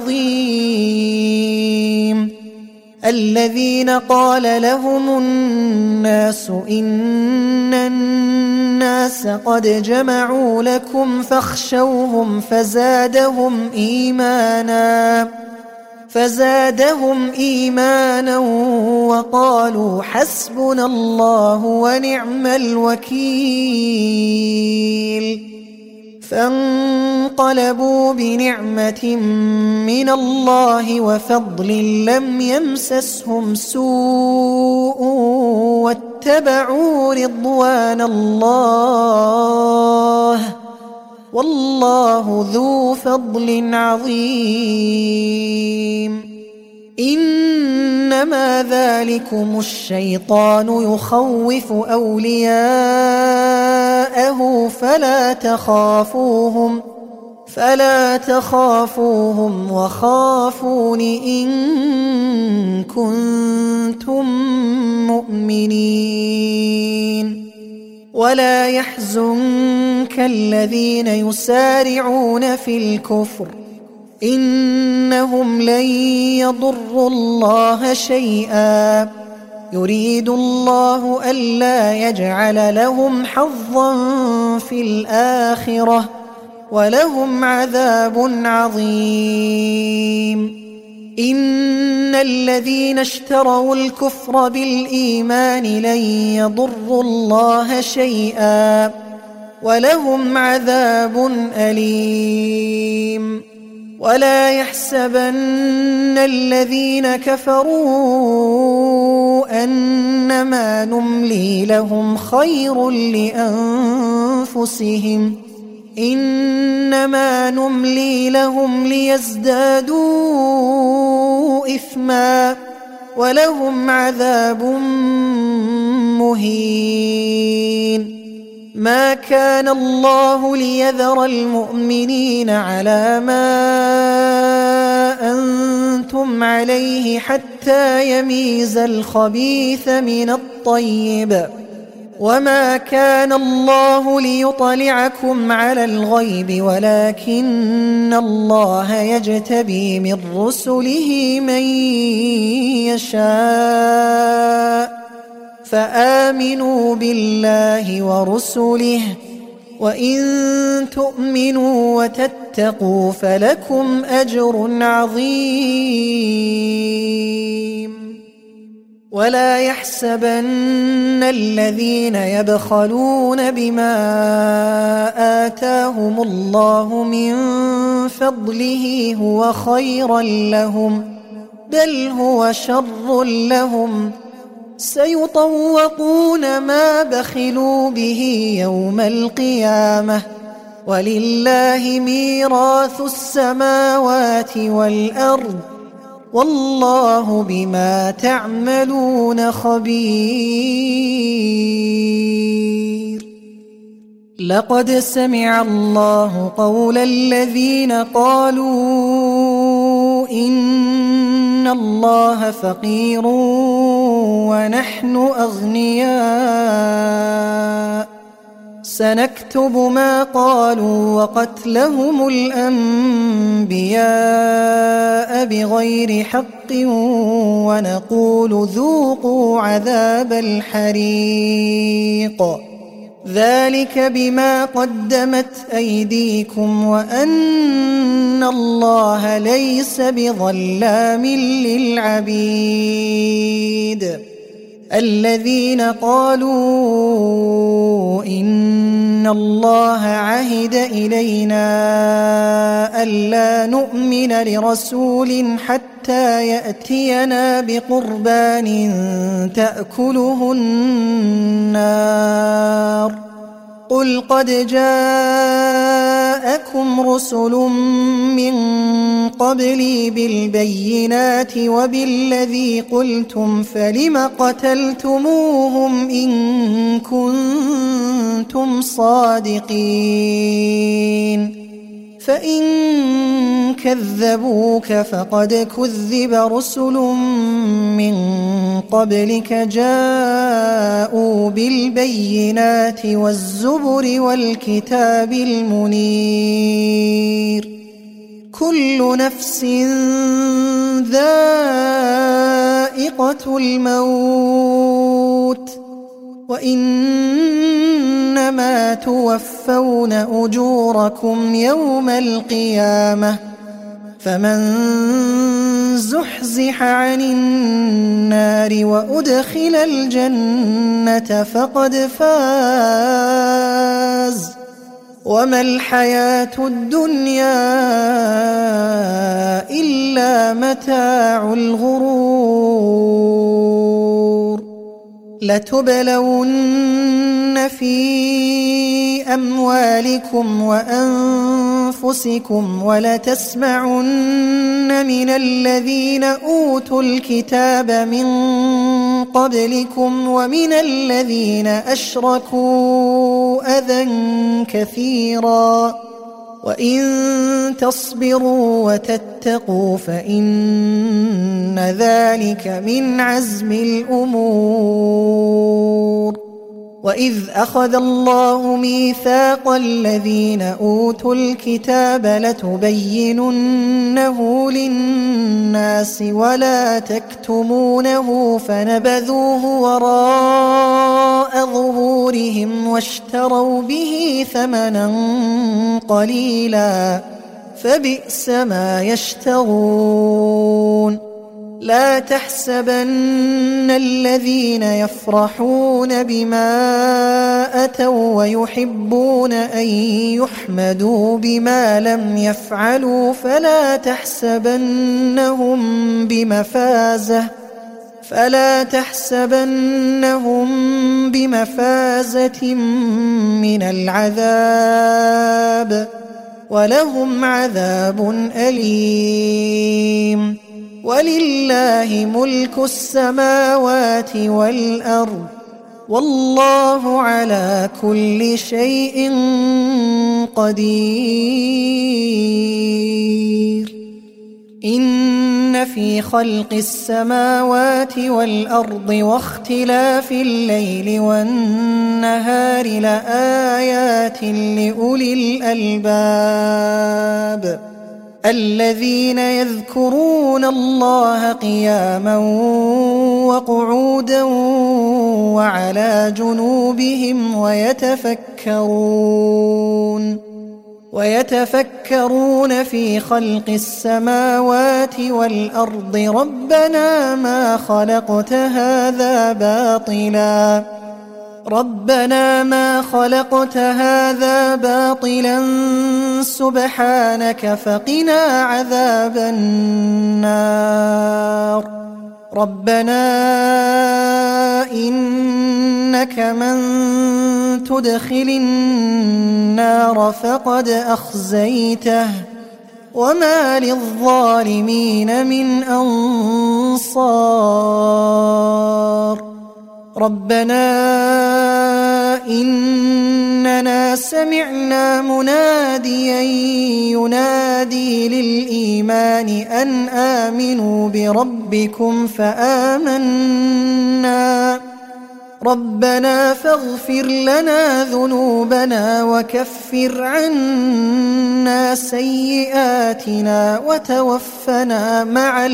عظيم. الذين قال لهم الناس إن الناس قد جمعوا لكم فاخشوهم فزادهم إيمانا فزادهم إيمانا وقالوا حسبنا الله ونعم الوكيل. فانقلبوا بنعمة من الله وفضل لم يمسسهم سوء واتبعوا رضوان الله والله ذو فضل عظيم. إنما ذلكم الشيطان يخوف أولياءه فلا تخافوهم فلا تخافوهم وخافون إن كنتم مؤمنين. ولا يحزنك الذين يسارعون في الكفر إنهم لن يضروا الله شيئا يريد الله ألا يجعل لهم حظا في الآخرة ولهم عذاب عظيم. إن الذين اشتروا الكفر بالإيمان لن يضروا الله شيئا ولهم عذاب أليم. ولا يحسبن الذين كفروا أنما نملي لهم خير لأنفسهم إنما نملي لهم ليزدادوا إثما ولهم عذاب مهين. ما كان الله ليذر المؤمنين على ما أنتم عليه حتى يميز الخبيث من الطيب وما كان الله ليطلعكم على الغيب ولكن الله يجتبي من رسله من يشاء فآمنوا بالله ورسله وإن تؤمنوا وتتقوا فلكم أجر عظيم. ولا يحسبن الذين يبخلون بما آتاهم الله من فضله هو خيرا لهم بل هو شر لهم سيطوقون ما بخلوا به يوم القيامة ولله ميراث السماوات والأرض والله بما تعملون خبير. لقد سمع الله قول الذين قالوا إن الله فقير ونحن أغنياء سنكتب ما قالوا وقتلهم الأنبياء بغير حق ونقول ذوقوا عذاب الحريق ذلك بما قدمت أيديكم وأن الله ليس بظلام للعبيد. الذين قالوا إن الله عهد إلينا ألا نؤمن لرسول حتى يأتينا بقربان تأكله النار قل قد جاءكم رسل من قبلي بالبينات وبالذي قلتم فلم قتلتموهم إن كنتم صادقين فإن كذبوك فقد كذب رسل من قبلك جاءوا بالبينات والزبر والكتاب المنير كل نفس ذائقة الموت وإنما توفون أجوركم يوم القيامة فمن زحزح عن النار وأدخل الجنة فقد فاز وما الحياة الدنيا إلا متاع الغرور. لتبلون في أموالكم وأنفسكم ولتسمعن من الذين أوتوا الكتاب من قبلكم ومن الذين أشركوا أذى كثيرا وإن تصبروا وتتقوا فإن ذلك من عزم الأمور. وإذ أخذ الله ميثاق الذين أوتوا الكتاب لتبيننه للناس ولا تكتمونه فنبذوه وراء ظهورهم واشتروا به ثمنا قليلا فبئس ما يشترون لا تحسبن الذين يفرحون بما أتوا ويحبون أن يحمدوا بما لم يفعلوا فلا تحسبنهم بمفازة فلا تحسبنهم بمفازة من العذاب ولهم عذاب أليم ولله ملك السماوات والأرض والله على كل شيء قدير إن في خلق السماوات والأرض واختلاف الليل والنهار لآيات لأولي الألباب الذين يذكرون الله قياما وقعودا وعلى جنوبهم ويتفكرون ويتفكرون في خلق السماوات والأرض ربنا ما خلقت هذا باطلا ربنا ما خلقت هذا باطلا سبحانك فقنا عذاب النار ربنا إنك من تدخل النار فقد أخزيته وما للظالمين من أنصار ربنا إننا سمعنا مناديا ينادي للإيمان أن آمنوا بربكم فآمنا ربنا فاغفر لنا ذنوبنا وكفر عنا سيئاتنا وتوفنا مع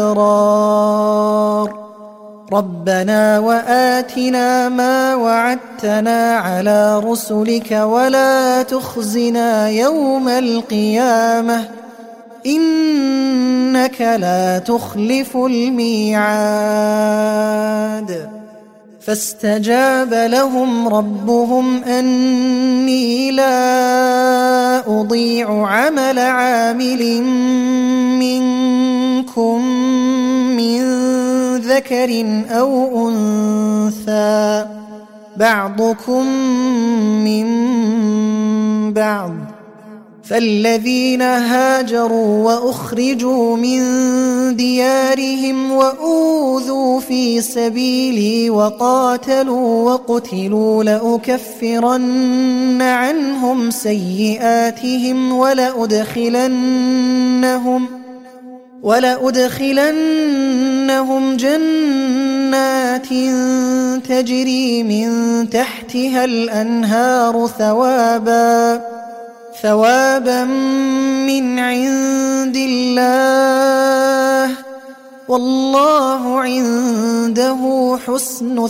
الأبرار ربنا وآتنا ما وعدتنا على رسلك ولا تخزنا يوم القيامة إنك لا تخلف الميعاد فاستجاب لهم ربهم أني لا أضيع عمل عامل منكم من ذكر أو أنثى بعضكم من بعض فالذين هاجروا وأخرجوا من ديارهم وأوذوا في سبيلي وقاتلوا وقتلوا لأكفرن عنهم سيئاتهم ولأدخلنهم ولأدخلنهم جنات تجري من تحتها الأنهار ثوابا ثوابا من عند الله والله عنده حسن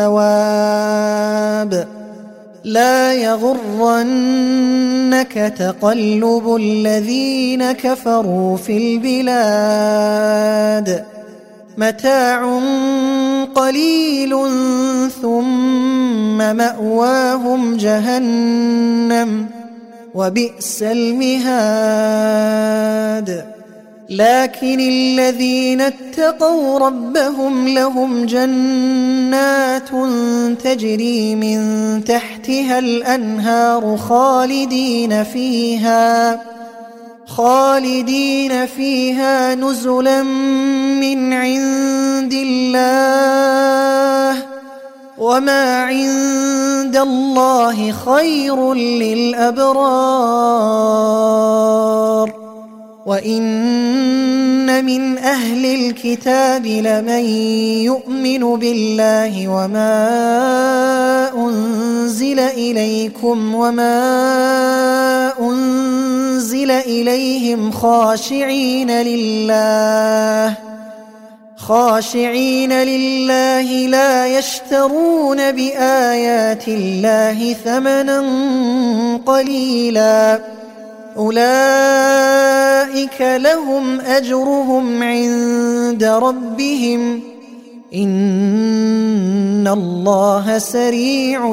الثواب لا يغرنك تقلب الذين كفروا في البلاد متاع قليل ثم مأواهم جهنم وبئس المهاد لكن الذين اتقوا ربهم لهم جنات تجري من تحتها الأنهار خالدين فيها خالدين فيها نزلا من عند الله وما عند الله خير للأبرار وإن من أهل الكتاب لمن يؤمن بالله وما أنزل إليكم وما أنزل إليهم خاشعين لله خاشعين لله لا يشترون بآيات الله ثمنا قليلا أولئك لهم أجرهم عند ربهم إن الله سريع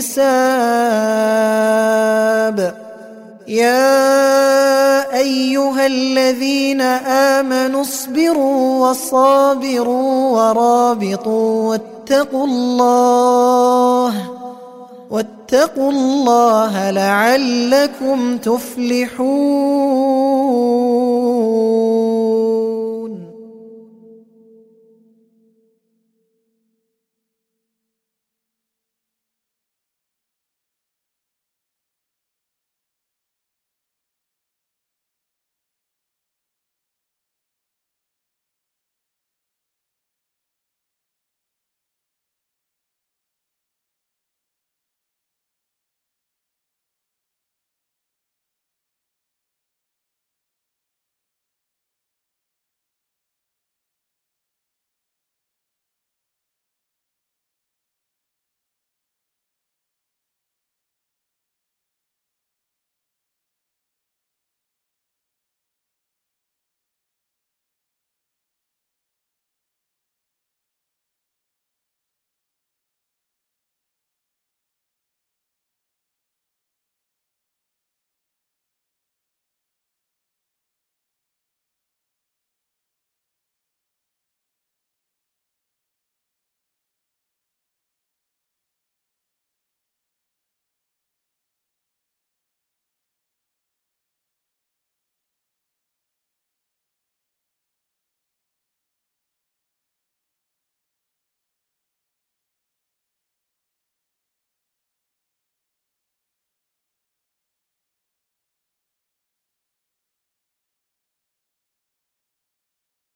الحساب يا أيها الذين آمنوا اصبروا وصابروا ورابطوا واتقوا الله واتقوا الله لعلكم تفلحون